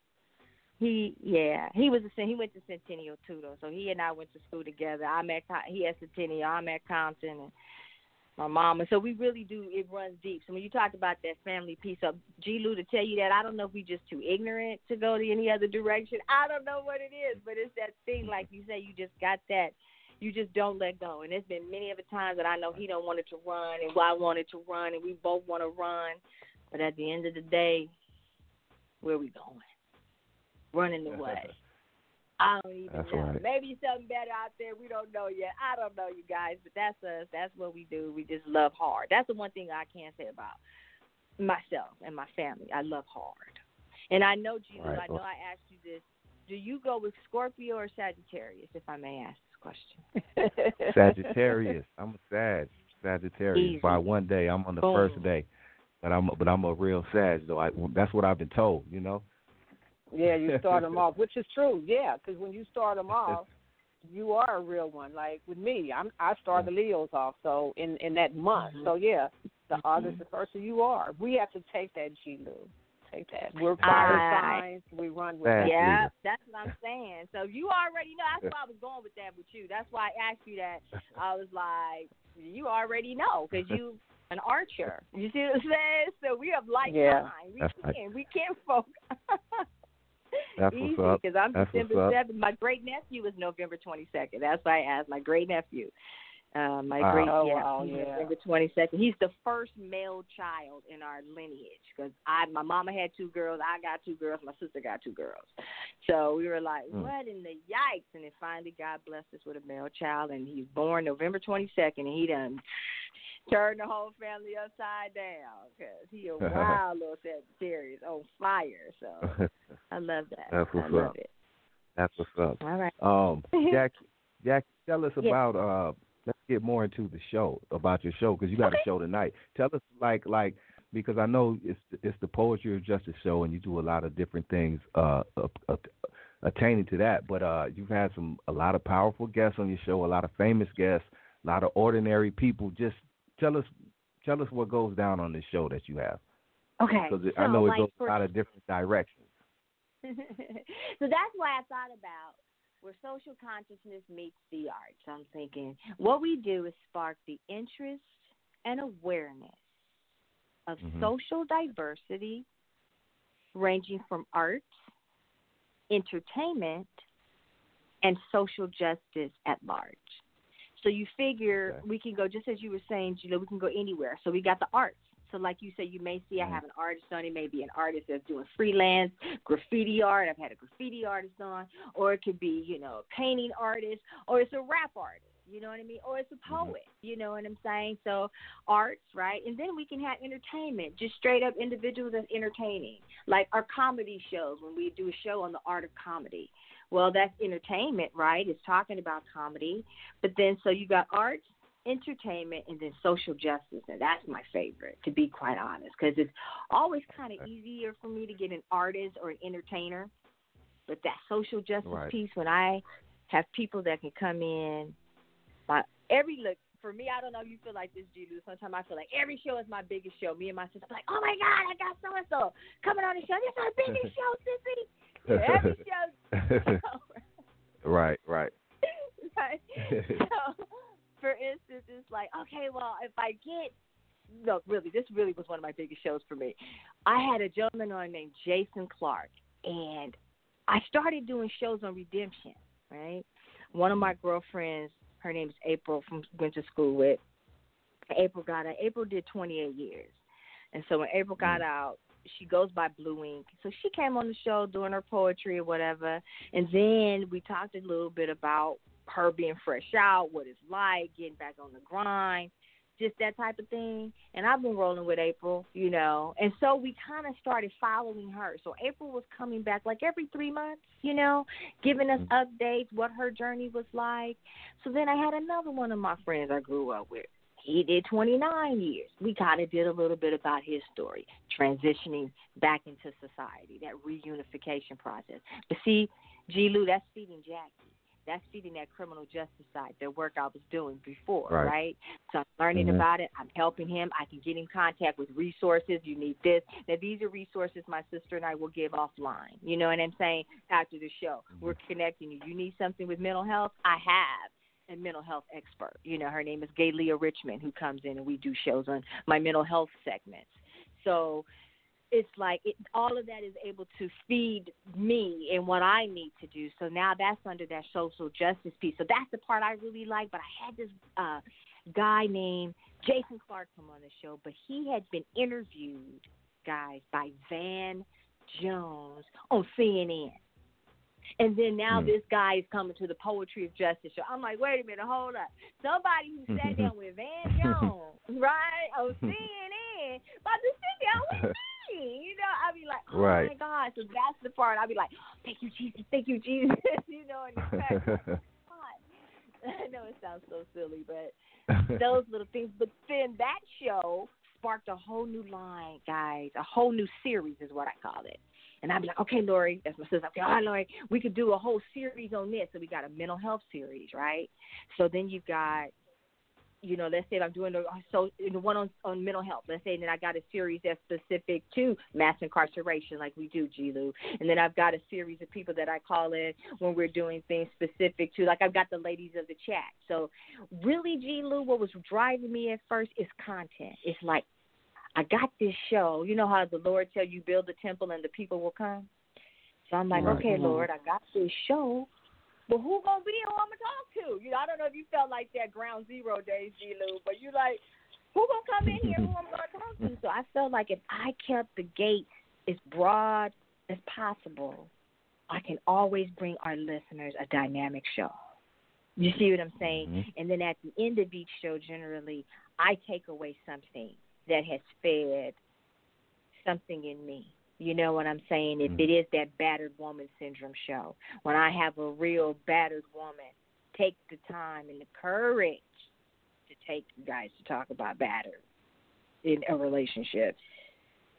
he went to Centennial too though. So he and I went to school together. He at Centennial, I'm at Compton, and my mama. So we really do, it runs deep. So when you talk about that family piece of G. Lou, to tell you that, I don't know if we just too ignorant to go to any other direction. I don't know what it is, but it's that thing, like you say, you just got that. You just don't let go. And there's been many of the times that I know he don't want it to run and I wanted to run and we both want to run. But at the end of the day, where are we going? Running away. I don't even know. Right. Maybe something better out there. We don't know yet. I don't know, you guys, but that's us. That's what we do. We just love hard. That's the one thing I can say about myself and my family. I love hard. And I know, G. Lou, I know I asked you this. Do you go with Scorpio or Sagittarius, if I may ask this question? Sagittarius. I'm a Sagittarius. Easy. By one day, I'm on the first day. But I'm a real Sag, though. That's what I've been told, Yeah, you start them off, which is true. Yeah, because when you start them off, you are a real one. Like with me, I start the Leos off. So in that month, so yeah, the August the 1st. So you are. We have to take that, G. Lou. Take that. We're fire signs. We run with that. Yeah, that's what I'm saying. So you already know. That's why I was going with that with you. That's why I asked you that. I was like, you already know because you an archer. You see what I'm saying? So we have like time. We can't focus. That's easy, what's up. because I'm December 7th. My great nephew is November 22nd. That's why I asked my great nephew. November 22nd. He's the first male child in our lineage because my mama had 2 girls, I got 2 girls, my sister got 2 girls. So we were like, what in the yikes? And then finally God blessed us with a male child, and he's born November 22nd, and he done turned the whole family upside down because he a wild little Sagittarius on fire. So I love that. That's what's I love up. it. That's what's up. All right. Jackie, tell us about let's get more into the show, about your show, because you got a show tonight. Tell us, like because I know it's the Poetry of Justice show, and you do a lot of different things attaining to that. But you've had a lot of powerful guests on your show, a lot of famous guests, a lot of ordinary people. Just tell us what goes down on this show that you have. Okay. Because I know it goes a lot of different directions. So that's why I thought about where social consciousness meets the arts. I'm thinking what we do is spark the interest and awareness of social diversity, ranging from arts, entertainment, and social justice at large. So you figure we can go, just as you were saying, Gila, we can go anywhere. So we got the arts. So like you say, you may see I have an artist on. It may be an artist that's doing freelance graffiti art. I've had a graffiti artist on. Or it could be, a painting artist. Or it's a rap artist. You know what I mean? Or it's a poet. You know what I'm saying? So arts, right? And then we can have entertainment, just straight up individuals that's entertaining. Like our comedy shows, when we do a show on the art of comedy. Well, that's entertainment, right? It's talking about comedy. But then so you got arts, entertainment, and then social justice, and that's my favorite, to be quite honest, because it's always kind of easier for me to get an artist or an entertainer, but that social justice piece, when I have people that can come in, for me, I don't know if you feel like this, G-Lou. Sometimes I feel like every show is my biggest show. Me and my sister are like, oh my God, I got so-and-so coming on the show. This is our biggest show, sissy. Every show. Right. Right. So, for instance, it's like, okay, well, if I this really was one of my biggest shows for me. I had a gentleman on named Jason Clark, and I started doing shows on redemption, right? One of my girlfriends, her name is April, went to school with. April did 28 years. And so when April got out, she goes by Blue Ink. So she came on the show doing her poetry or whatever. And then we talked a little bit about her being fresh out, what it's like, getting back on the grind, just that type of thing. And I've been rolling with April, And so we kind of started following her. So April was coming back like every 3 months, giving us updates, what her journey was like. So then I had another one of my friends I grew up with. He did 29 years. We kind of did a little bit about his story, transitioning back into society, that reunification process. But see, G-Lou, that's feeding Jackie. That's feeding that criminal justice side, the work I was doing before, right? So I'm learning about it. I'm helping him. I can get in contact with resources. You need this. Now, these are resources my sister and I will give offline. You know what I'm saying? After the show, we're connecting you. You need something with mental health? I have a mental health expert. Her name is Gaylia Richmond, who comes in and we do shows on my mental health segments. So it's like all of that is able to feed me and what I need to do. So now that's under that social justice piece. So that's the part I really like. But I had this guy named Jason Clark come on the show, but he had been interviewed, guys, by Van Jones on CNN. And then now this guy is coming to the Poetry of Justice show. I'm like, wait a minute, hold up. Somebody who sat down with Van Jones, right, on CNN, about to sit down with me. I'd be like, oh, my God. So that's the part. I'd be like, thank you, Jesus. Thank you, Jesus. And in fact, I know it sounds so silly, but those little things. But then that show sparked a whole new line, guys, a whole new series is what I call it. And I'd be like, okay, Lori, that's my sister. Okay, all right, Lori, we could do a whole series on this. So we got a mental health series, right? So then you've got, let's say I'm doing the one on mental health. Let's say then I got a series that's specific to mass incarceration like we do, G-Lou. And then I've got a series of people that I call in when we're doing things specific to, like I've got the ladies of the chat. So really, G-Lou, what was driving me at first is content. It's like, I got this show. You know how the Lord tell you build the temple and the people will come? So I'm like, okay, Lord, I got this show. But who going to be who I'm going to talk to? I don't know if you felt like that Ground Zero days, G-Lou, but you like, who going to come in here, who I'm going to talk to? So I felt like if I kept the gate as broad as possible, I can always bring our listeners a dynamic show. You see what I'm saying? And then at the end of each show, generally, I take away something that has fed something in me. You know what I'm saying? If it is that battered woman syndrome show, when I have a real battered woman take the time and the courage to take you guys to talk about battered in a relationship,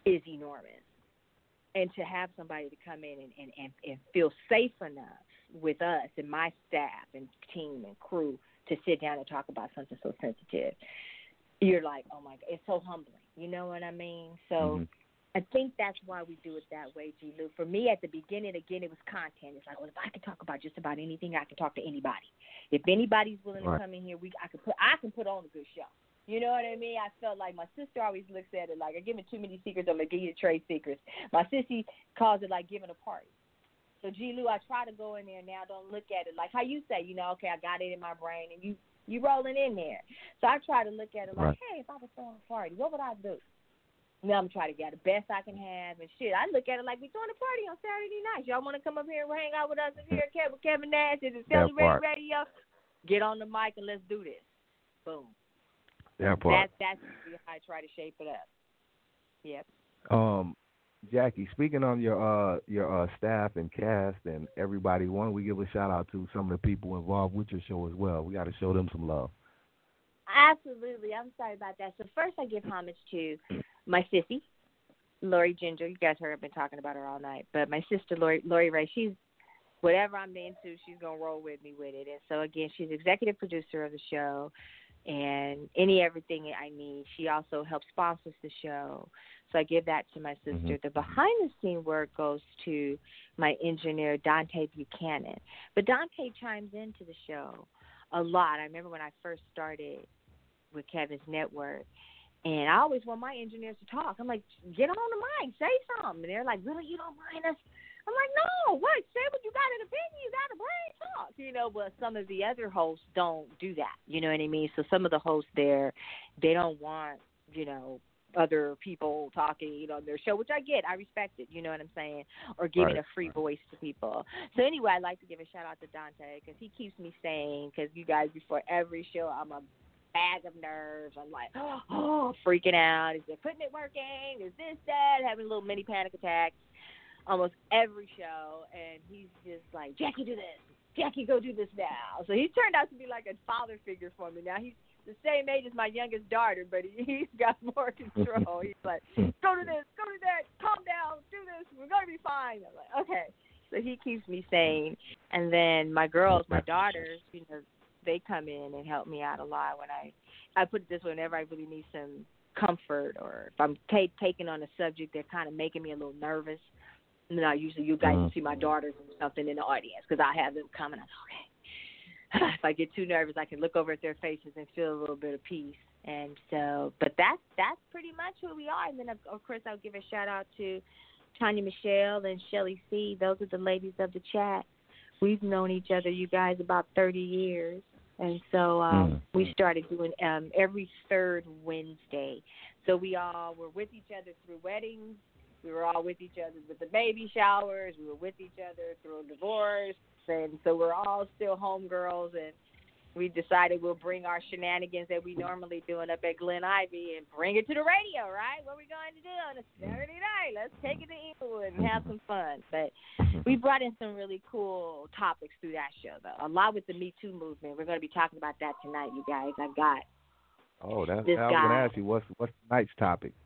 is enormous. And to have somebody to come in and feel safe enough with us and my staff and team and crew to sit down and talk about something so sensitive, you're like, oh, my God, it's so humbling. You know what I mean? So I think that's why we do it that way, G. Lou. For me, at the beginning, again, it was content. It's like, well, if I can talk about just about anything, I can talk to anybody. If anybody's willing to come in here, I can put on a good show. You know what I mean? I felt like my sister always looks at it like, I give me too many secrets, I'm going to give you trade secrets. My sissy calls it like giving a party. So, G. Lou, I try to go in there now, don't look at it like how you say, okay, I got it in my brain, and you rolling in there. So I try to look at it like, hey, if I was throwing a party, what would I do? Now I'm trying to get the best I can have and shit. I look at it like we're throwing a party on Saturday night. Y'all want to come up here and hang out with us here with Kevin Nash and the Celebrate Radio? Get on the mic and let's do this. Boom. That part. That's how I try to shape it up. Yep. Jackie, speaking on your staff and cast and everybody, why don't we give a shout out to some of the people involved with your show as well? We got to show them some love. Absolutely. I'm sorry about that. So first I give homage to my sissy, Lori Ginger. You guys heard I've been talking about her all night. But my sister, Lori Ray, she's whatever I'm into, she's going to roll with me with it. And so, again, she's executive producer of the show and everything I need. She also helps sponsors the show. So I give that to my sister. The behind-the-scene work goes to my engineer, Dante Buchanan. But Dante chimes into the show a lot. I remember when I first started with Kevin's Network, and I always want my engineers to talk. I'm like, get on the mic, say something. And they're like, really, you don't mind us? I'm like, no, what? Say what you got an opinion, you got a brain, talk. But some of the other hosts don't do that. You know what I mean? So some of the hosts there, they don't want, other people talking, on their show, which I get. I respect it, you know what I'm saying? Or giving a free voice to people. So anyway, I'd like to give a shout out to Dante because he keeps me sane because you guys, before every show, I'm a bag of nerves. I'm like, freaking out. Is the equipment working? Is this, that? Having a little mini panic attacks almost every show. And he's just like, Jackie, do this. Jackie, go do this now. So he turned out to be like a father figure for me. Now he's the same age as my youngest daughter, but he's got more control. He's like, go to this, go to that, calm down, do this, we're going to be fine. I'm like, okay. So he keeps me sane. And then my girls, my daughters, they come in and help me out a lot when I put it this way, whenever I really need some comfort or if I'm taking on a subject that's kind of making me a little nervous. And then you guys see my daughters and something in the audience because I have them come and I'm okay. If I get too nervous, I can look over at their faces and feel a little bit of peace. And so, but that's pretty much who we are. And then, of course, I'll give a shout-out to Tanya Michelle and Shelly C. Those are the ladies of the chat. We've known each other, you guys, about 30 years. And so we started doing every third Wednesday. So we all were with each other through weddings. We were all with each other with the baby showers. We were with each other through a divorce. And so we're all still homegirls, and we decided we'll bring our shenanigans that we normally doing up at Glen Ivy and bring it to the radio, right? What are we going to do on a Saturday night? Let's take it to Inglewood and have some fun. But we brought in some really cool topics through that show, though. A lot with the Me Too movement. We're going to be talking about that tonight, you guys. I've got this guy. I was going to ask you, what's tonight's topic?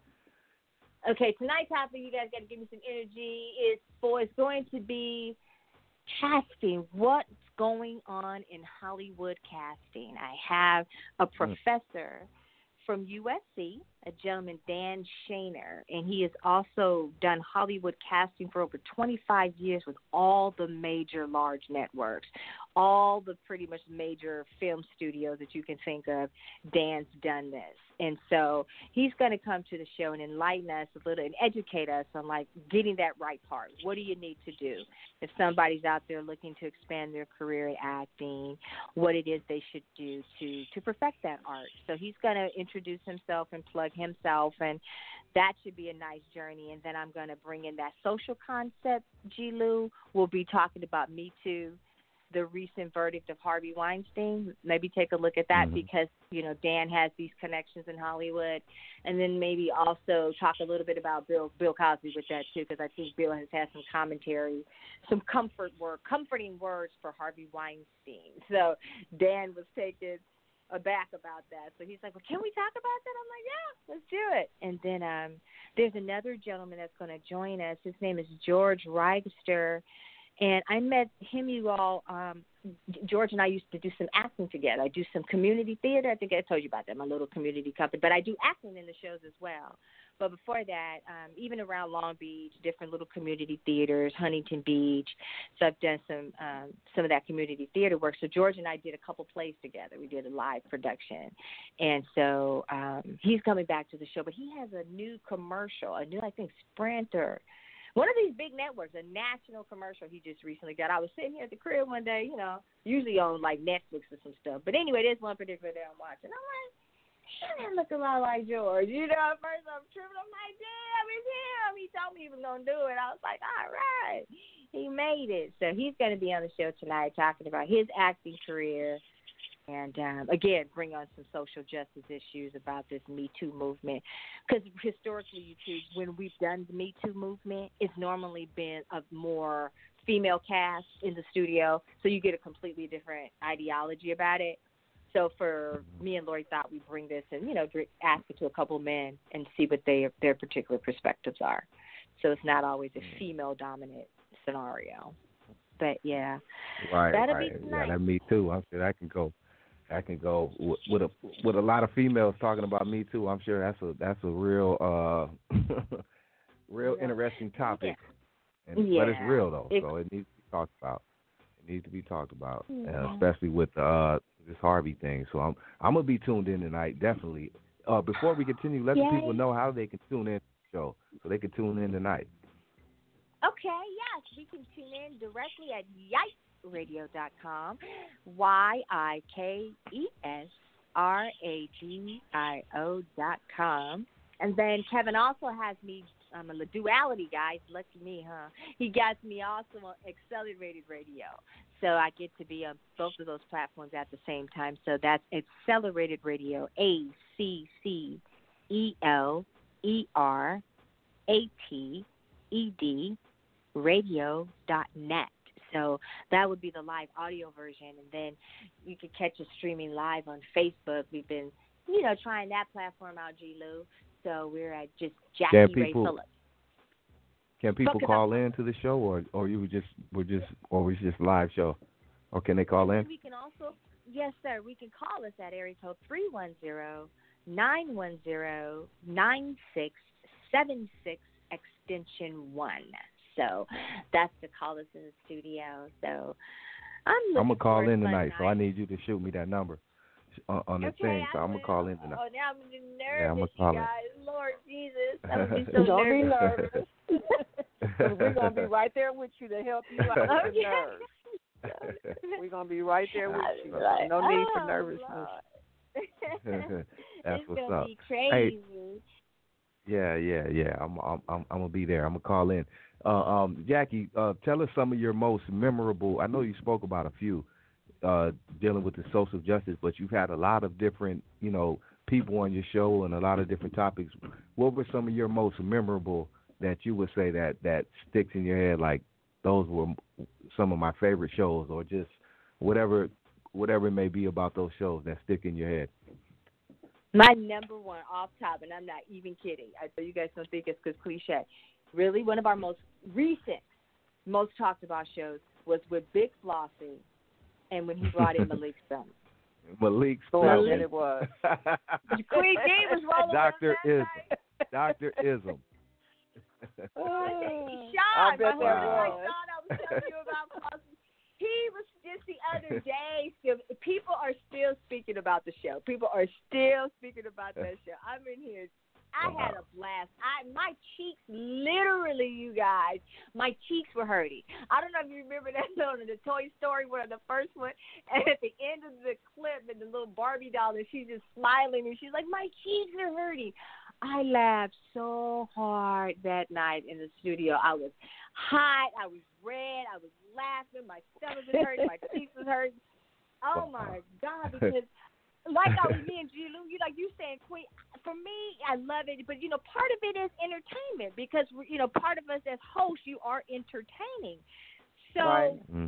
Okay, tonight's topic, you guys got to give me some energy. It's going to be casting. What's going on in Hollywood casting? I have a professor from USC, a gentleman, Dan Shaner, and he has also done Hollywood casting for over 25 years with all the major large networks, all the pretty much major film studios that you can think of. Dan's done this. And so he's going to come to the show and enlighten us a little and educate us on, like, getting that right part. What do you need to do? If somebody's out there looking to expand their career in acting, what it is they should do to perfect that art. So he's going to introduce himself and plug himself, and that should be a nice journey. And then I'm going to bring in that social concept, G. Lou. We'll be talking about Me Too, the recent verdict of Harvey Weinstein. Maybe take a look at that because, Dan has these connections in Hollywood. And then maybe also talk a little bit about Bill Cosby with that, too, because I think Bill has had some commentary, some comforting words for Harvey Weinstein. So Dan was taking aback about that. So he's like, well, can we talk about that? I'm like, yeah, let's do it. And then there's another gentleman that's going to join us. His name is George Reister. And I met him, you all. George and I used to do some acting together. I do some community theater. I think I told you about that, my little community company. But I do acting in the shows as well. But before that, even around Long Beach, different little community theaters, Huntington Beach. So I've done some of that community theater work. So George and I did a couple plays together. We did a live production. And so he's coming back to the show. But he has a new commercial, a new, I think, Sprinter. One of these big networks, a national commercial he just recently got. I was sitting here at the crib one day, usually on like Netflix or some stuff. But anyway, there's one particular day I'm watching. I'm like, that look a lot like George. At first I'm tripping. I'm like, damn, it's him. He told me he was going to do it. I was like, all right. He made it. So he's going to be on the show tonight talking about his acting career. And, again, bring on some social justice issues about this Me Too movement. Because historically, when we've done the Me Too movement, it's normally been a more female cast in the studio, so you get a completely different ideology about it. So for me and Lori thought we'd bring this and, ask it to a couple men and see what their particular perspectives are. So it's not always a female-dominant scenario. But, yeah. Right, that'll right. be tonight. Yeah, that Me Too. I'm sure that can go. I can go with a lot of females talking about Me Too. I'm sure that's a real real interesting topic. Yeah. But it's real though, so it needs to be talked about. It needs to be talked about, especially with this Harvey thing. So I'm gonna be tuned in tonight, definitely. Before we continue, let the people know how they can tune in to the show, so they can tune in tonight. Okay, yes, we can tune in directly at YikesRadio.com, YikesRadio.com. And then Kevin also has me, I'm a duality guy, lucky me, huh? He got me also on Accelerated Radio. So I get to be on both of those platforms at the same time. So that's Accelerated Radio, ACCELERATED radio.net. So that would be the live audio version, and then you can catch us streaming live on Facebook. We've been, trying that platform out, G. Lou. So we're at just Jackie Ray Phillips. Can people call in to the show, or we're just live show, or can they call in? We can also, yes, sir. We can call us at area code 310-910-9676 extension 1. So that's to call us in the studio. So I'm going to call in tonight, so I need you to shoot me that number on the thing. So I'm going to call in tonight. Oh, now I'm nervous, yeah, I'm gonna call you guys. In. Lord Jesus, I'm going to be so Don't nervous. be nervous. We're going to be right there with you to help you out with the nerves. We're going to be right there with you. No need for nervousness. That's what's gonna up. Be crazy. Hey, yeah. I'm gonna be there. I'm gonna call in. Jackie, tell us some of your most memorable. I know you spoke about a few dealing with the social justice, but you've had a lot of different, people on your show and a lot of different topics. What were some of your most memorable that you would say that sticks in your head? Like those were some of my favorite shows, or just whatever it may be about those shows that stick in your head. My number one off top, and I'm not even kidding. I know you guys don't think it's because cliche. Really, one of our most recent, most talked about shows was with Big Flossie, and when he brought in Malik Spellman. Malik Spellman. It was. Queen D was rolling Dr. Ism. Dr. Ism. Shocked. I bet My husband that and I was. thought I was telling you about Flossie. He was just the other day. People are still speaking about the show. People are still speaking about that show. I'm in here. I had a blast. My cheeks, literally, you guys, my cheeks were hurting. I don't know if you remember that on the Toy Story, one of the first one, and at the end of the clip, and the little Barbie doll, and she's just smiling, and she's like, my cheeks are hurting. I laughed so hard that night in the studio. I was hot. I was red. I was laughing. My stomach was hurting. My cheeks was hurting. Oh, my God, because like I was me and G. Lou, you saying, Queen, for me, I love it. But, part of it is entertainment because, part of us as hosts, you are entertaining. So right.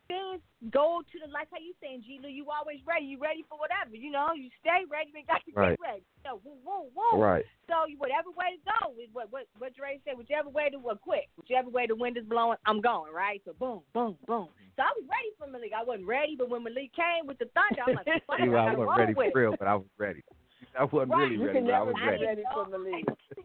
things go to the, like how you saying, G-Lou, you always ready. You ready for whatever. You know, you stay ready. You got to get ready. So, woo. Right. So whatever way to go, what Dre said, whichever way to quit, whichever way the wind is blowing, I'm going, right? So boom. So I was ready for Malik. I wasn't ready, but when Malik came with the thunder, I'm like, fuck it, I wasn't ready for real, but I was ready. I wasn't really ready, but I was ready. Ready for Malik.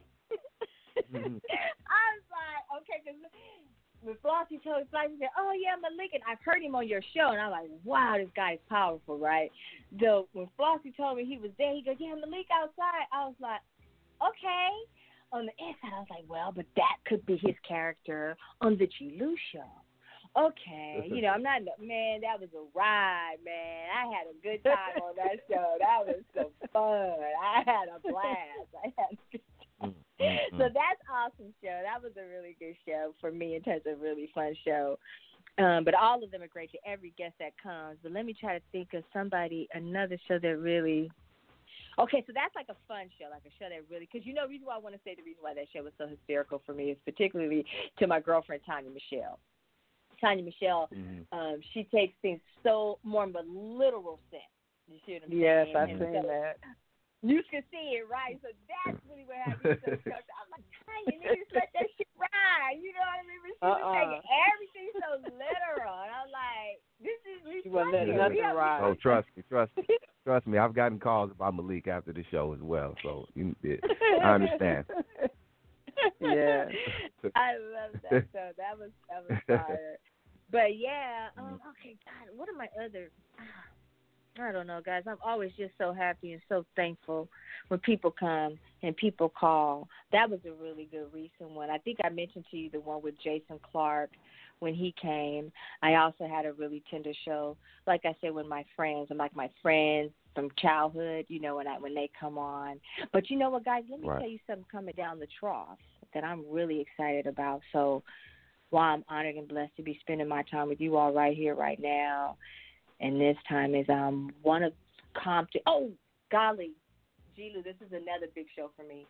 I was like, okay, because when Flossie told Flossie, said, oh, yeah, Malik, and I've heard him on your show, and I'm like, wow, this guy's powerful, right? When Flossie told me he was there, he goes, yeah, Malik outside. I was like, okay. On the inside, I was like, well, but that could be his character on the G-Lou show. Okay, you know, I'm not, man, that was a ride, man. I had a good time on that show. That was so fun. I had a blast. So that's awesome show. That was a really good show for me in terms of really fun show. But all of them are great to every guest that comes. But let me try to think of another show that really. Okay, so that's like a fun show, like a show that really, because you know, the reason why I want to say the reason why that show was so hysterical for me is particularly to my girlfriend Tanya Michelle. Tanya Michelle, she takes things so more of a literal sense. You see what I'm saying? Yes, I've seen that. You can see it, right? So that's really what happened. I'm like, Tanya, you just let that shit ride. You know what I mean? But she was taking everything so literal. And I'm like, this is She wasn't letting nothing ride. Oh, trust me. I've gotten calls about Malik after the show as well. So I understand. Yeah. I love that show. That was fire. But yeah, okay, God, what are my other? I don't know, guys. I'm always just so happy and so thankful when people come and people call. That was a really good recent one. I think I mentioned to you the one with Jason Clark when he came. I also had a really tender show, like I said, with my friends. I'm like my friends from childhood, you know, when they come on. But you know what, guys? Let me tell you something coming down the trough that I'm really excited about. So while I'm honored and blessed to be spending my time with you all right here, right now, and this time is one of Compton. Oh, golly, G-Lou, this is another big show for me.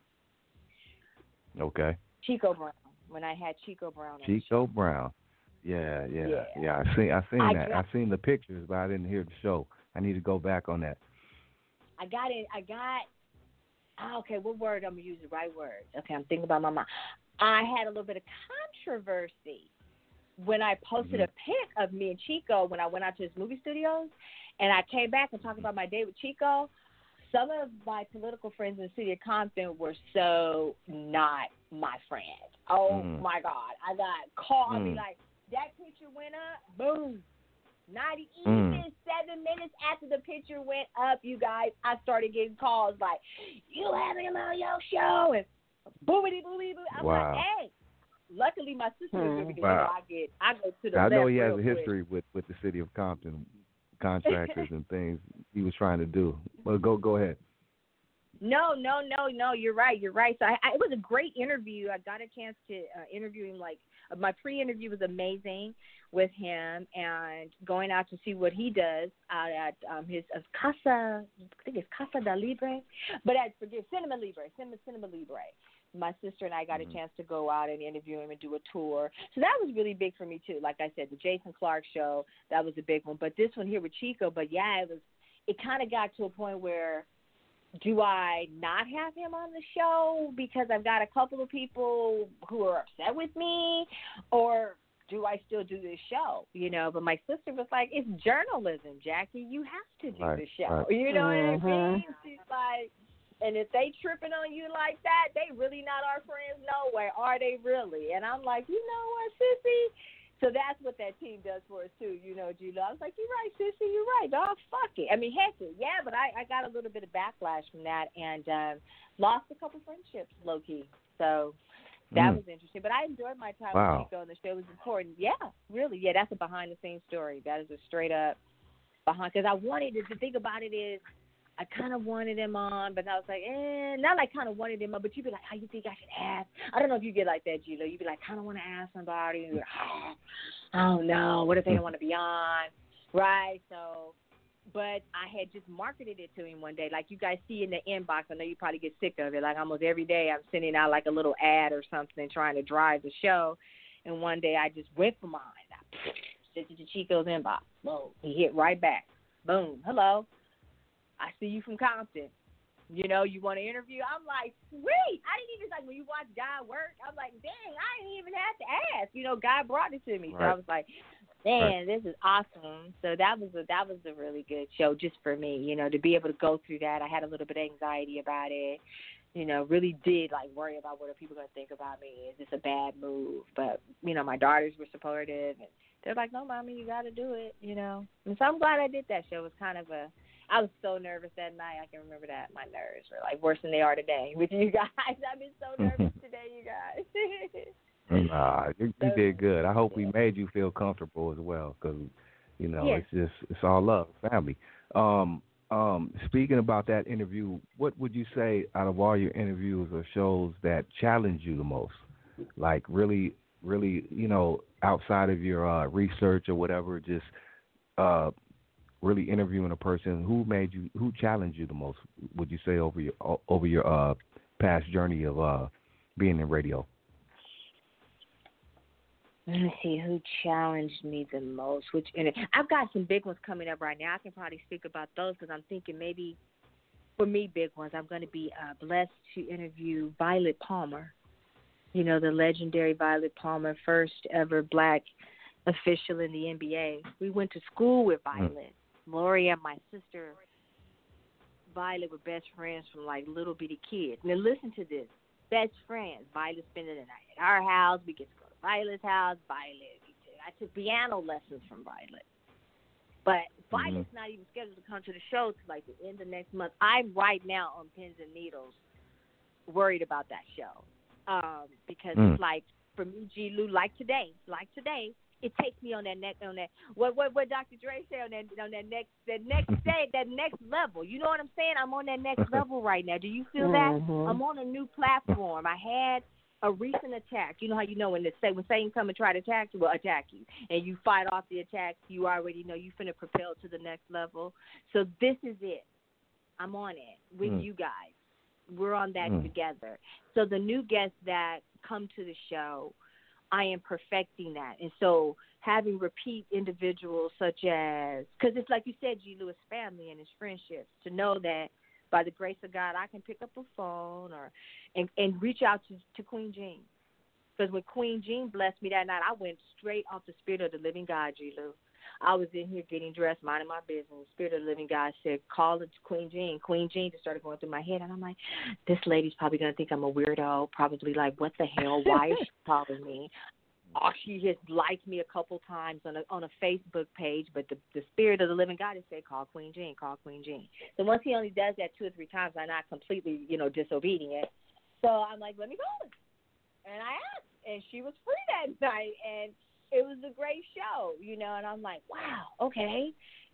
Okay. Chico Brown. When I had Chico Brown. Chico Brown. Yeah. I seen that. I seen the pictures, but I didn't hear the show. I need to go back on that. I got it. Okay, what word I'm gonna use? The right word. Okay, I'm thinking about my mom. I had a little bit of controversy when I posted a pic of me and Chico when I went out to his movie studios, and I came back and talked about my day with Chico. Some of my political friends in the city of Compton were so not my friends. Oh, my God. I got called. I mean, like, that picture went up, boom. Not even 7 minutes after the picture went up, you guys, I started getting calls like, you have him on your show, and boobity-boobity-boo. I'm like, hey. Luckily, my sister was with me because I go to the I left know he has real a history with the city of Compton, contractors and things he was trying to do. Well, go ahead. No, you're right. So it was a great interview. I got a chance to interview him. Like, my pre-interview was amazing with him, and going out to see what he does out at his Casa, I think it's Casa de Libre, but Cinema Libre. My sister and I got a chance to go out and interview him and do a tour. So that was really big for me, too. Like I said, the Jason Clark show, that was a big one. But this one here with Chico, it kind of got to a point where, do I not have him on the show because I've got a couple of people who are upset with me, or do I still do this show? You know, but my sister was like, it's journalism, Jackie. You have to do the show. Right. You know what I mean? She's like, and if they tripping on you like that, they really not our friends no way. Are they really? And I'm like, you know what, sissy? So that's what that team does for us, too. You know, G-Lo. I was like, you're right, sissy. You're right, dog. Fuck it. I mean, heck it. Yeah, but I got a little bit of backlash from that and lost a couple friendships, low-key. So that was interesting. But I enjoyed my time with Chico, and the show was important. Yeah, really. Yeah, that's a behind-the-scenes story. That is a straight-up behind. Because I wanted to think about it is, I kind of wanted him on, but I was like, not like kind of wanted him on, but you'd be like, how you think I should ask? I don't know if you get like that, G-Lo. You'd be like, kind of want to ask somebody. And you're like, I don't know. What if they don't want to be on? Right? So, but I had just marketed it to him one day. Like you guys see in the inbox, I know you probably get sick of it. Like almost every day I'm sending out like a little ad or something trying to drive the show. And one day I just went for mine. sent it to Chico's inbox. Boom. He hit right back. Boom. Hello. I see you from Compton. You know, you want to interview? I'm like, sweet. I didn't even, like, when you watch Guy work, I'm like, dang, I didn't even have to ask. You know, Guy brought it to me. So I was like, man, this is awesome. So that was a really good show just for me, you know, to be able to go through that. I had a little bit of anxiety about it. You know, really did, like, worry about what are people going to think about me. Is this a bad move? But, you know, my daughters were supportive. And they're like, no, Mommy, you got to do it, you know. And so I'm glad I did that show. It was kind of I was so nervous that night. I can remember that. My nerves were, like, worse than they are today with you guys. I've been so nervous today, you guys. Nah, you did good. I hope we made you feel comfortable as well because, you know, it's all love, family. Speaking about that interview, what would you say out of all your interviews or shows that challenged you the most? Like really, you know, outside of your research or whatever, just really interviewing a person who challenged you the most? Would you say over your past journey of being in radio? Let me see who challenged me the most. I've got some big ones coming up right now. I can probably speak about those because I'm thinking maybe for me, big ones. I'm going to be blessed to interview Violet Palmer. You know, the legendary Violet Palmer, first ever black official in the NBA. We went to school with Violet. Lori and my sister Violet were best friends from like little bitty kids. Now listen to this. Best friends. Violet spending the night at our house. We get to go to Violet's house. I took piano lessons from Violet. But Violet's not even scheduled to come to the show till like the end of next month. I'm right now on pins and needles worried about that show. Because it's like, for me, G. Lou, like today, it takes me on that what Dr. Dre said on that next level. You know what I'm saying? I'm on that next level right now. Do you feel that? I'm on a new platform. I had a recent attack. You know how you know when Satan come and try to attack you, and you fight off the attack, you already know you finna propel to the next level. So this is it. I'm on it with you guys. We're on that together. So the new guests that come to the show, I am perfecting that. And so having repeat individuals such as, because it's like you said, G. Lewis family and his friendships, to know that by the grace of God, I can pick up a phone and reach out to Queen Jean. Because when Queen Jean blessed me that night, I went straight off the Spirit of the Living God, G. Lou. I was in here getting dressed, minding my business. The Spirit of the Living God said, call it Queen Jean. Queen Jean just started going through my head. And I'm like, this lady's probably going to think I'm a weirdo, probably like, what the hell? Why is she calling me? Oh, she has liked me a couple times on a Facebook page, but the Spirit of the Living God has said, call Queen Jean, call Queen Jean. So once he only does that 2 or 3 times, I'm not completely, disobedient. So I'm like, let me call her. And I asked, and she was free that night, and it was a great show, and I'm like, wow, okay,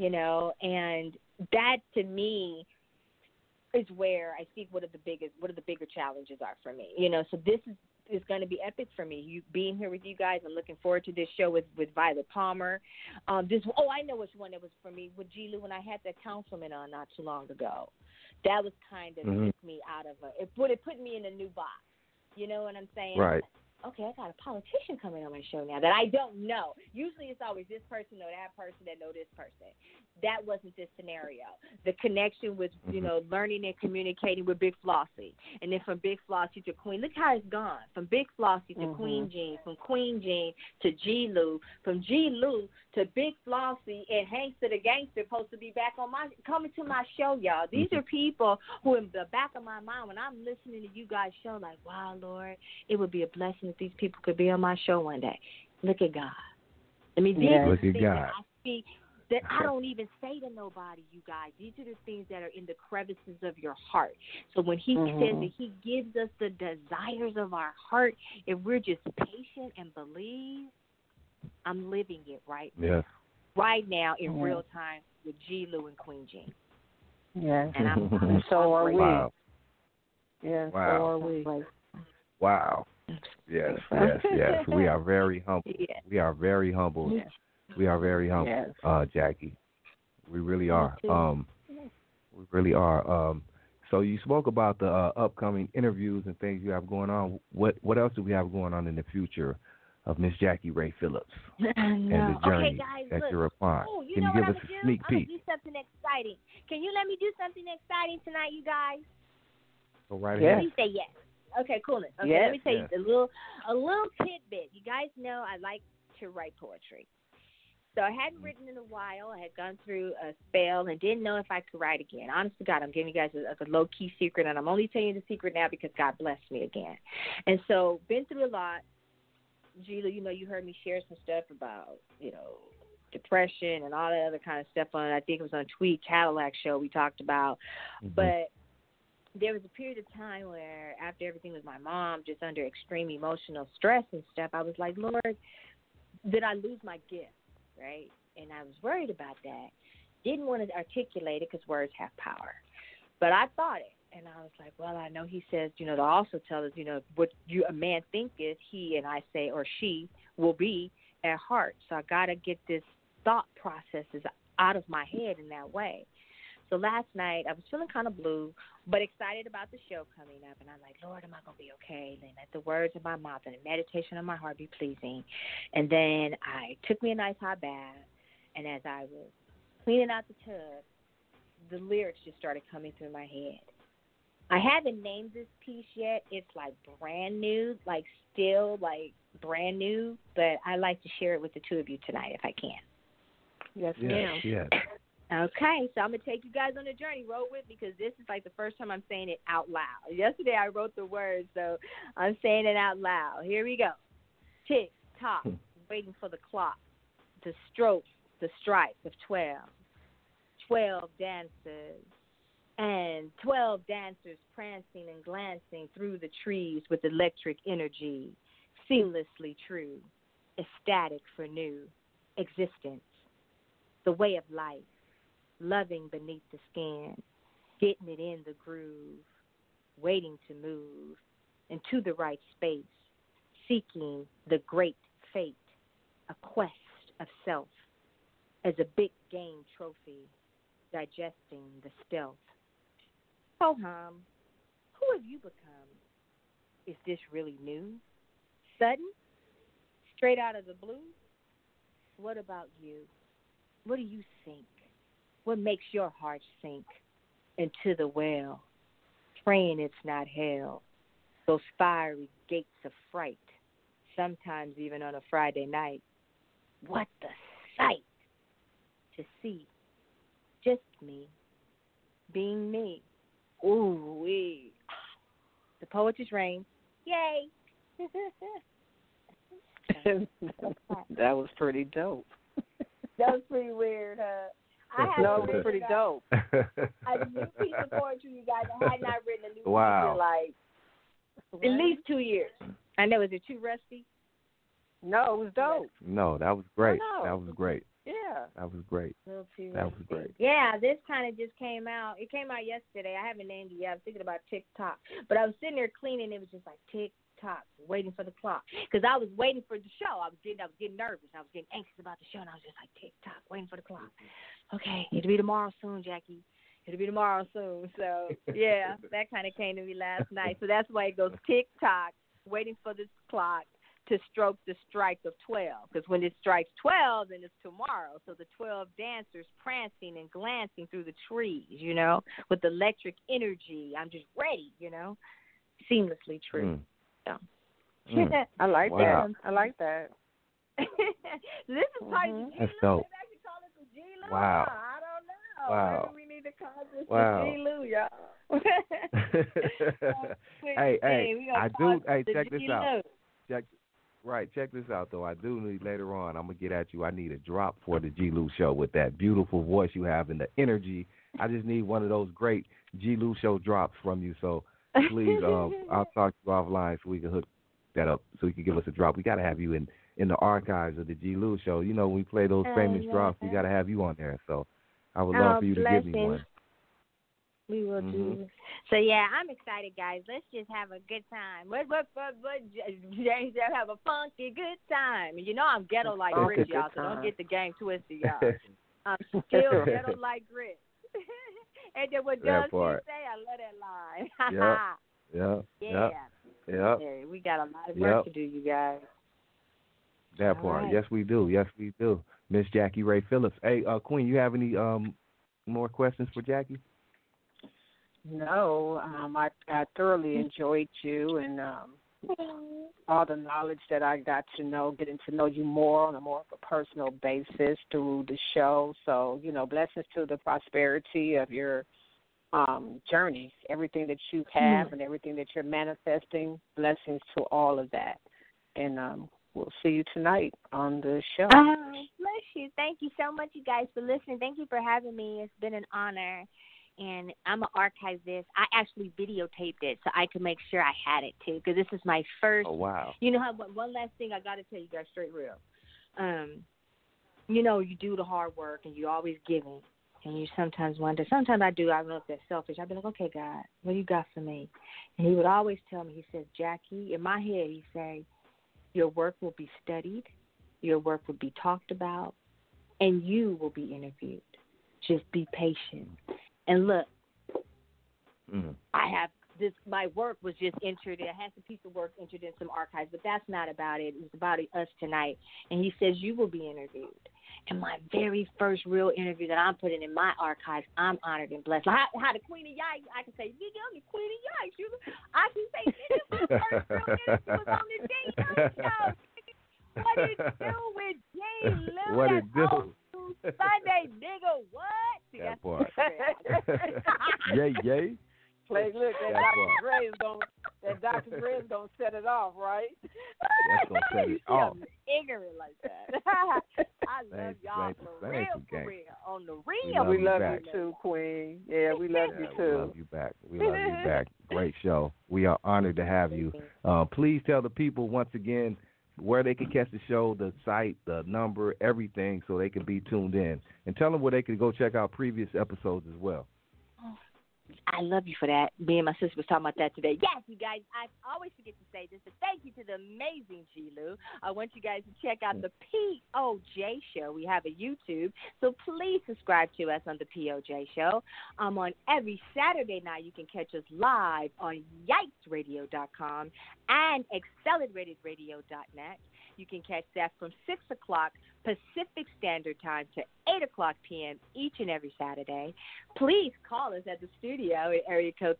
and that to me is where I think what are the bigger challenges are for me, so this is going to be epic for me. You being here with you guys, I'm looking forward to this show with Violet Palmer. I know which one that was for me with G. Lou when I had that councilman on not too long ago. That was kind of took me out of it put me in a new box. You know what I'm saying? Right. Okay, I got a politician coming on my show now that I don't know. Usually it's always this person know that person that know this person. That wasn't this scenario. The connection with, learning and communicating with Big Flossie. And then from Big Flossie to Queen. Look how it's gone. From Big Flossie to Queen Jean. From Queen Jean to G. Lou. From G. Lou to Big Flossie and Hankster the Gangster supposed to be back coming to my show, y'all. These are people who in the back of my mind when I'm listening to you guys' show like, wow, Lord, it would be a blessing if these people could be on my show one day. Look at God. I mean, these are the things that I speak that I don't even say to nobody, you guys. These are the things that are in the crevices of your heart. So when he says that he gives us the desires of our heart, if we're just patient and believe, I'm living it right now. Right now in real time with G. Lou and Queen Jean. Yes. And I'm so are we. Wow. Yes, wow. So are we. Wow. Yes. We are very humble. Yeah. We are very humble. Yeah. We are very humble, Jackie. We really are. We really are. So you spoke about the upcoming interviews and things you have going on. What else do we have going on in the future of Miss Jackie Ray Phillips and No. the journey Okay, guys, that look. you're upon. Oh, you Can know you what give I'm us gonna a do? sneak I'm gonna peek? do something exciting. Can you let me do something exciting tonight, you guys? Go right Yes. ahead. Please say yes. Okay, coolness. Okay, Yes. let me tell Yes. you a little tidbit. You guys know I like to write poetry. So I hadn't written in a while. I had gone through a spell and didn't know if I could write again. Honest to God, I'm giving you guys a low-key secret, and I'm only telling you the secret now because God blessed me again. And so been through a lot. Gila, you heard me share some stuff about, depression and all that other kind of stuff on, I think it was on Tweet Cadillac show we talked about. Mhm. But there was a period of time where after everything with my mom, just under extreme emotional stress and stuff, I was like, Lord, did I lose my gift, right? And I was worried about that. Didn't want to articulate it because words have power. But I thought it. And I was like, well, I know he says, to also tell us, what a man thinketh, he, and I say, or she, will be at heart. So I got to get this thought processes out of my head in that way. So last night I was feeling kind of blue, but excited about the show coming up. And I'm like, Lord, am I going to be okay? And let the words of my mouth and the meditation of my heart be pleasing. And then I took me a nice hot bath. And as I was cleaning out the tub, the lyrics just started coming through my head. I haven't named this piece yet. It's like brand new, like still like brand new, but I like to share it with the two of you tonight if I can. Yes, Yes, ma'am. yes. Okay, so I'm going to take you guys on a journey. Roll with me because this is like the first time I'm saying it out loud. Yesterday I wrote the words, so I'm saying it out loud. Here we go. Tick, tock, waiting for the clock to stroke the strike of 12. 12 dancers. And 12 dancers prancing and glancing through the trees with electric energy, seamlessly true, ecstatic for new existence, the way of life, loving beneath the skin, getting it in the groove, waiting to move into the right space, seeking the great fate, a quest of self as a big game trophy, digesting the stealth. Ho-hum, who have you become? Is this really new? Sudden? Straight out of the blue? What about you? What do you think? What makes your heart sink into the well? Praying it's not hell. Those fiery gates of fright, sometimes even on a Friday night. What the sight to see. Just me, being me. Ooh, wee. The poet just rained. Yay. That was pretty dope. That was pretty weird, huh? I No, haven't it was written pretty dope. a new piece of poetry, you guys. I had not written a new piece Wow. in like at least 2 years. I know. Is it too rusty? No, it was dope. No, that was great. No. That was great. Yeah. That was great. A little too That was rusty. great. Yeah, this kind of just came out. It came out yesterday. I haven't named it yet. I was thinking about TikTok. But I was sitting there cleaning. It was just like TikTok, waiting for the clock. Because I was waiting for the show. I was getting nervous. I was getting anxious about the show. And I was just like, TikTok, waiting for the clock. Okay, it'll be tomorrow soon, Jackie. It'll be tomorrow soon. So, yeah, that kind of came to me last night. So that's why it goes TikTok, waiting for this clock to stroke the strike of 12. Because when it strikes 12, then it's tomorrow. So the 12 dancers prancing and glancing through the trees, with electric energy. I'm just ready, seamlessly true. So. I like Wow. that. I like that. This is part of the That's G-Lou. dope. Maybe I should call it the G-Lou. Wow. I don't know. Wow. Maybe we need to call this Wow. the G-Lou, y'all. Hey, we gonna I call do. it Hey, the check this G-Lou. out. Check this out though. I do need later on. I'm gonna get at you. I need a drop for the G Lou show with that beautiful voice you have and the energy. I just need one of those great G Lou show drops from you. So please, I'll talk to you offline so we can hook that up. So you can give us a drop. We gotta have you in the archives of the G Lou show. When we play those famous drops, we gotta have you on there. So I would love for you to give me one. We will do. So yeah, I'm excited, guys. Let's just have a good time. What James, have a funky good time. And I'm ghetto like Funky Grit, y'all. good So don't time. get the game twisted, y'all. I'm still ghetto like Grit. And then what That Doug part. say, I love that line. Yeah. Yeah. Yeah. Yeah, we got a lot of work to do, you guys. That part. Right. Yes, we do. Yes, we do. Miss Jackie Ray Phillips. Hey, Queen, you have any more questions for Jackie? No, I thoroughly enjoyed you and all the knowledge that I got to know, getting to know you more on a more of a personal basis through the show. So, blessings to the prosperity of your journey, everything that you have and everything that you're manifesting. Blessings to all of that. And we'll see you tonight on the show. Bless you. Thank you so much, you guys, for listening. Thank you for having me. It's been an honor. And I'm going to archive this. I actually videotaped it so I could make sure I had it, too, because this is my first. Oh, wow. You know how, one last thing I got to tell you guys straight real. You do the hard work and you're always giving. And you sometimes wonder, sometimes I do, I don't know if that's selfish. I'd be like, okay, God, what do you got for me? And he would always tell me, he says, Jackie, in my head, he'd say, your work will be studied, your work will be talked about, and you will be interviewed. Just be patient. And look, I have this, my work was just entered. I had some piece of work entered in some archives, but that's not about it. It's about us tonight. And he says, you will be interviewed. And my very first real interview that I'm putting in my archives, I'm honored and blessed. Like how the Queen of Yikes, I can say, nigga, I'm the Queen of Yikes. I can say, nigga, my first real interview was on the Jay Show. What it do with Jay Lou? What it do? Sunday, nigga, what? See, that part. Yay. Look, Dr. Dre is gonna set it off, right? That's gonna set it off. Ignorant like that. I love y'all for real. On the real. We love you too, Queen. Yeah, we love you too. We love you back. Great show. We are honored to have you. Please tell the people once again where they can catch the show, the site, the number, everything, so they can be tuned in. And tell them where they can go check out previous episodes as well. I love you for that. Me and my sister was talking about that today. Yes, you guys, I always forget to say this, but thank you to the amazing G. Lou. I want you guys to check out the POJ Show. We have a YouTube, so please subscribe to us on the POJ Show. On every Saturday night, you can catch us live on YikesRadio.com and AccelerateRadio.net. You can catch that from 6 o'clock Pacific Standard Time to 8 o'clock p.m. each and every Saturday. Please call us at the studio at area code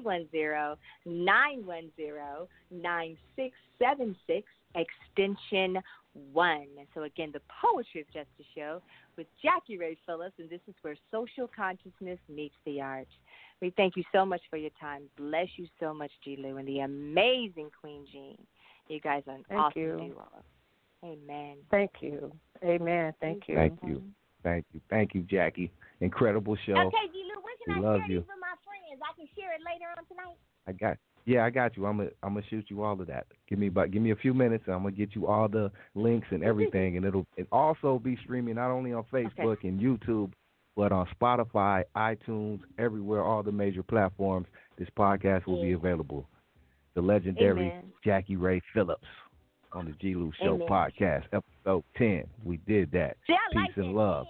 310-910-9676, extension 1. So, again, the Poetry of Justice Show with Jackie Ray Phillips, and this is where social consciousness meets the arts. We thank you so much for your time. Bless you so much, G. Lou, and the amazing Queen Jean. You guys are an awesome duo. Amen. Thank you. Amen. Thank you. Thank you, Jackie. Incredible show. Okay, D. Lou, when can I share these with my friends? I can share it later on tonight. I got you. I'm gonna shoot you all of that. Give me a few minutes, and I'm gonna get you all the links and everything, and it'll also be streaming not only on Facebook and YouTube, but on Spotify, iTunes, everywhere, all the major platforms. This podcast will be available. The legendary Jackie Ray Phillips on the G. Lou Show podcast, episode 10. We did that. See, Peace and love.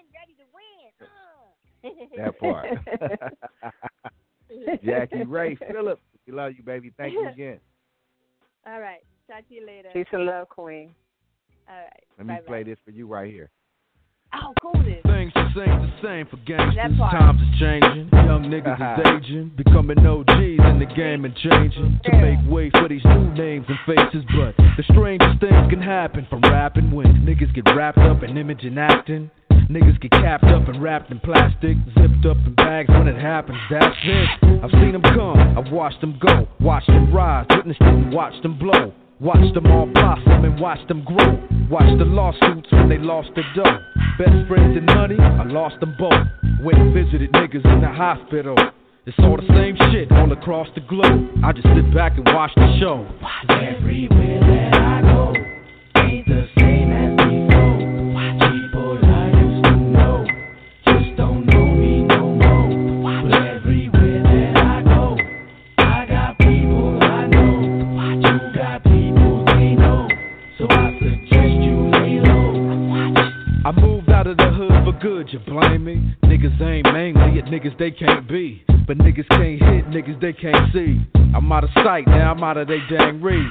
10, ready to win. That part. Jackie Ray Phillips, we love you, baby. Thank you again. All right. Talk to you later. Peace and love, Queen. All right. Let me play this for you right here. Oh, coolness. Things just ain't the same for gangsters. Times is changing. Young niggas is aging, becoming OGs in the game and changing to make way for these new names and faces. But the strangest things can happen from rapping when niggas get wrapped up in image and acting. Niggas get capped up and wrapped in plastic, zipped up in bags when it happens, that's it. I've seen them come, I've watched them go, watched them rise, witnessed them, watched them blow. Watched them all blossom and watched them grow. Watched the lawsuits when they lost their dough. Best friends and money, I lost them both. Went and visited niggas in the hospital. It's all the same shit all across the globe. I just sit back and watch the show. Everywhere that I go ain't the same as before. People I used to know just don't know me no more. But everywhere that I go, I got people I know. You got people they know, so I suggest you lay low. I moved out of the hood for good, you blame me? Niggas aim mainly at niggas they can't be. But niggas can't hit, niggas they can't see. I'm out of sight, now I'm out of they dang reach.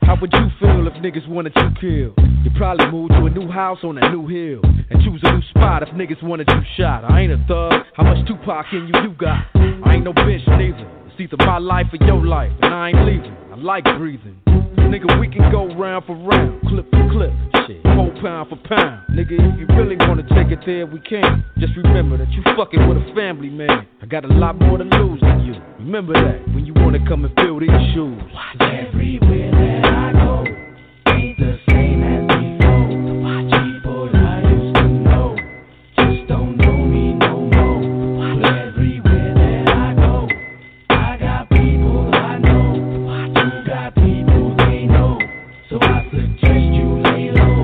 How would you feel if niggas wanted you killed? You probably move to a new house on a new hill and choose a new spot if niggas wanted you shot. I ain't a thug. How much Tupac in you got? I ain't no bitch neither. It's either my life or your life, and I ain't leaving. I like breathing. Nigga, we can go round for round, clip for clip, shit, whole pound for pound. Nigga, if you really wanna take it there, we can. Just remember that you fucking with a family, man. I got a lot more to lose than you. Remember that when you wanna come and fill these shoes. Everywhere that I go ain't the same as before. People I used to know just don't know me no more. But everywhere that I go, I got people I know. You got people they know, so I suggest you lay low.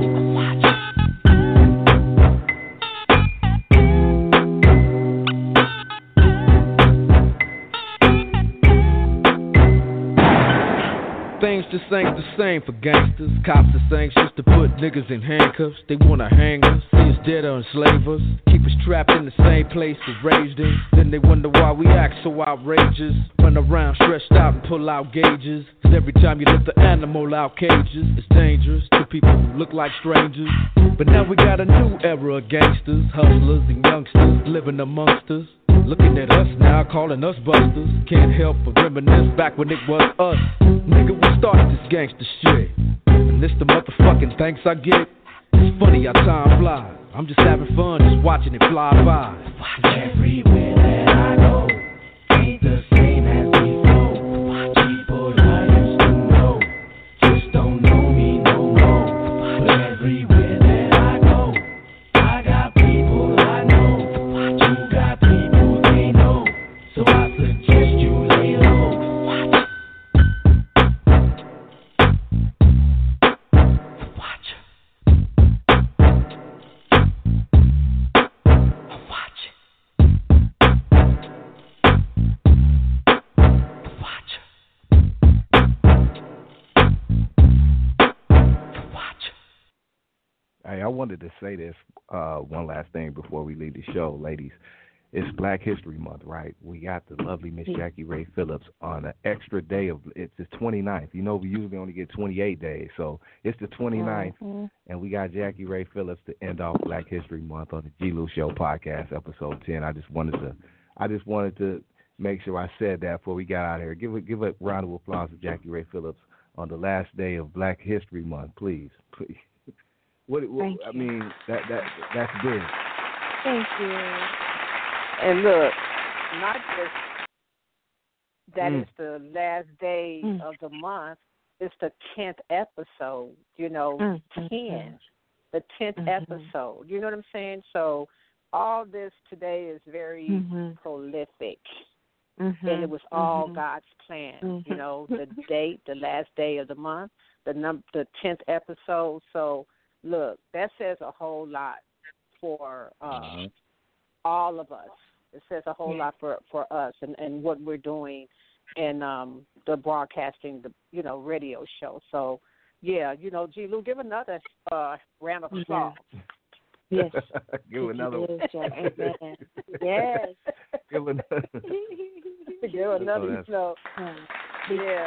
Things just ain't the same for gangsters. Cops just anxious to put niggas in handcuffs. They wanna hang us, see us dead or enslave us, keep us trapped in the same place as raised in. Then they wonder why we act so outrageous. Run around stretched out and pull out gauges. Cause every time you lift the animal out cages, it's dangerous to people who look like strangers. But now we got a new era of gangsters, hustlers and youngsters living amongst us. Looking at us now, calling us busters. Can't help but reminisce back when it was us. Nigga, we started this gangster shit, and this the motherfucking thanks I get. It's funny how time flies. I'm just having fun, just watching it fly by. Everywhere that I go ain't the same as before. People I used to know just don't know me no more. But everywhere that I go, I got people I know. You got people they know, so I suggest you lay low. Hey, I wanted to say this one last thing before we leave the show, ladies. It's Black History Month, right? We got the lovely Miss Jackie Ray Phillips on an extra day of it's the 29th. You know, we usually only get 28 days, so it's the 29th, and we got Jackie Ray Phillips to end off Black History Month on the G. Lou Show podcast, episode 10. I just wanted to make sure I said that before we got out of here. Give a round of applause to Jackie Ray Phillips on the last day of Black History Month, please. What I mean, that's big. Thank you. And look, not just that is the last day of the month, it's the 10th episode, 10, the 10th episode. You know what I'm saying? So all this today is very prolific. And it was all God's plan. You know, the date, the last day of the month, the 10th episode. So, look, that says a whole lot for all of us. It says a whole lot for us and what we're doing in the broadcasting, the radio show. So, yeah, G. Lou, give another round of applause. Yes. Give another one. Yes. Give another. Give another show. Yeah.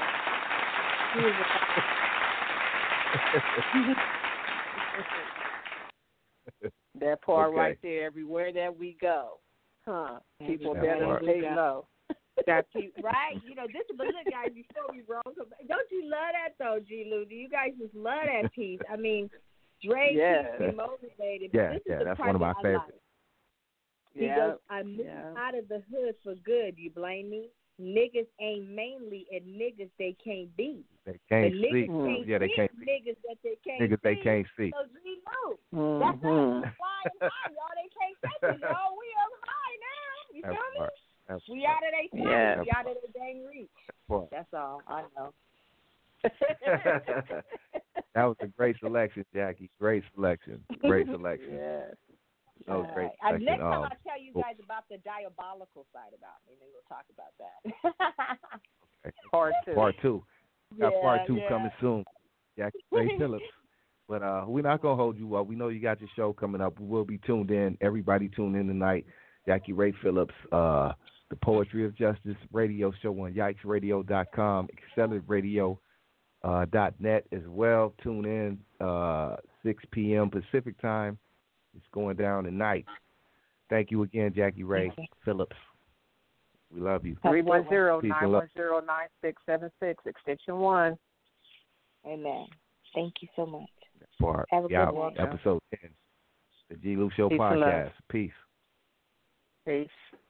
That part right there, everywhere that we go, people better lay low. Right? But look, guys, before we roll, don't you love that though, G. Lou? Do you guys just love that piece? I mean, Dre keeps me motivated. Yeah, this is the that's part one of my that favorites. He goes, I moved out of the hood for good. You blame me? Niggas ain't mainly, and niggas they can't be. They can't see. They can't see. Niggas that they can't see. They can't see. So G. Lou, that's flying high, y'all. They can't catch us, y'all. We up high now. You feel me? We out of their sight. We out of their dang reach. That's all. I know. That was a great selection, Jackie. Great selection. Yeah. That was great. Next time I'll tell you guys about the diabolical side about me, and then we'll talk about that. Part two. Got part two coming soon. Jackie Ray Phillips. But we're not going to hold you up. We know you got your show coming up. We will be tuned in. Everybody tune in tonight. Jackie Ray Phillips, the Poetry of Justice radio show on YikesRadio.com, Accelerate Radio, .net as well. Tune in 6 p.m. Pacific time. It's going down tonight. Thank you again, Jackie Ray Phillips. We love you. 310-910-9676, extension 1. Amen. Thank you so much. For Have a good one. episode 10, the G. Lou Show Peace and podcast. love. Peace. Peace.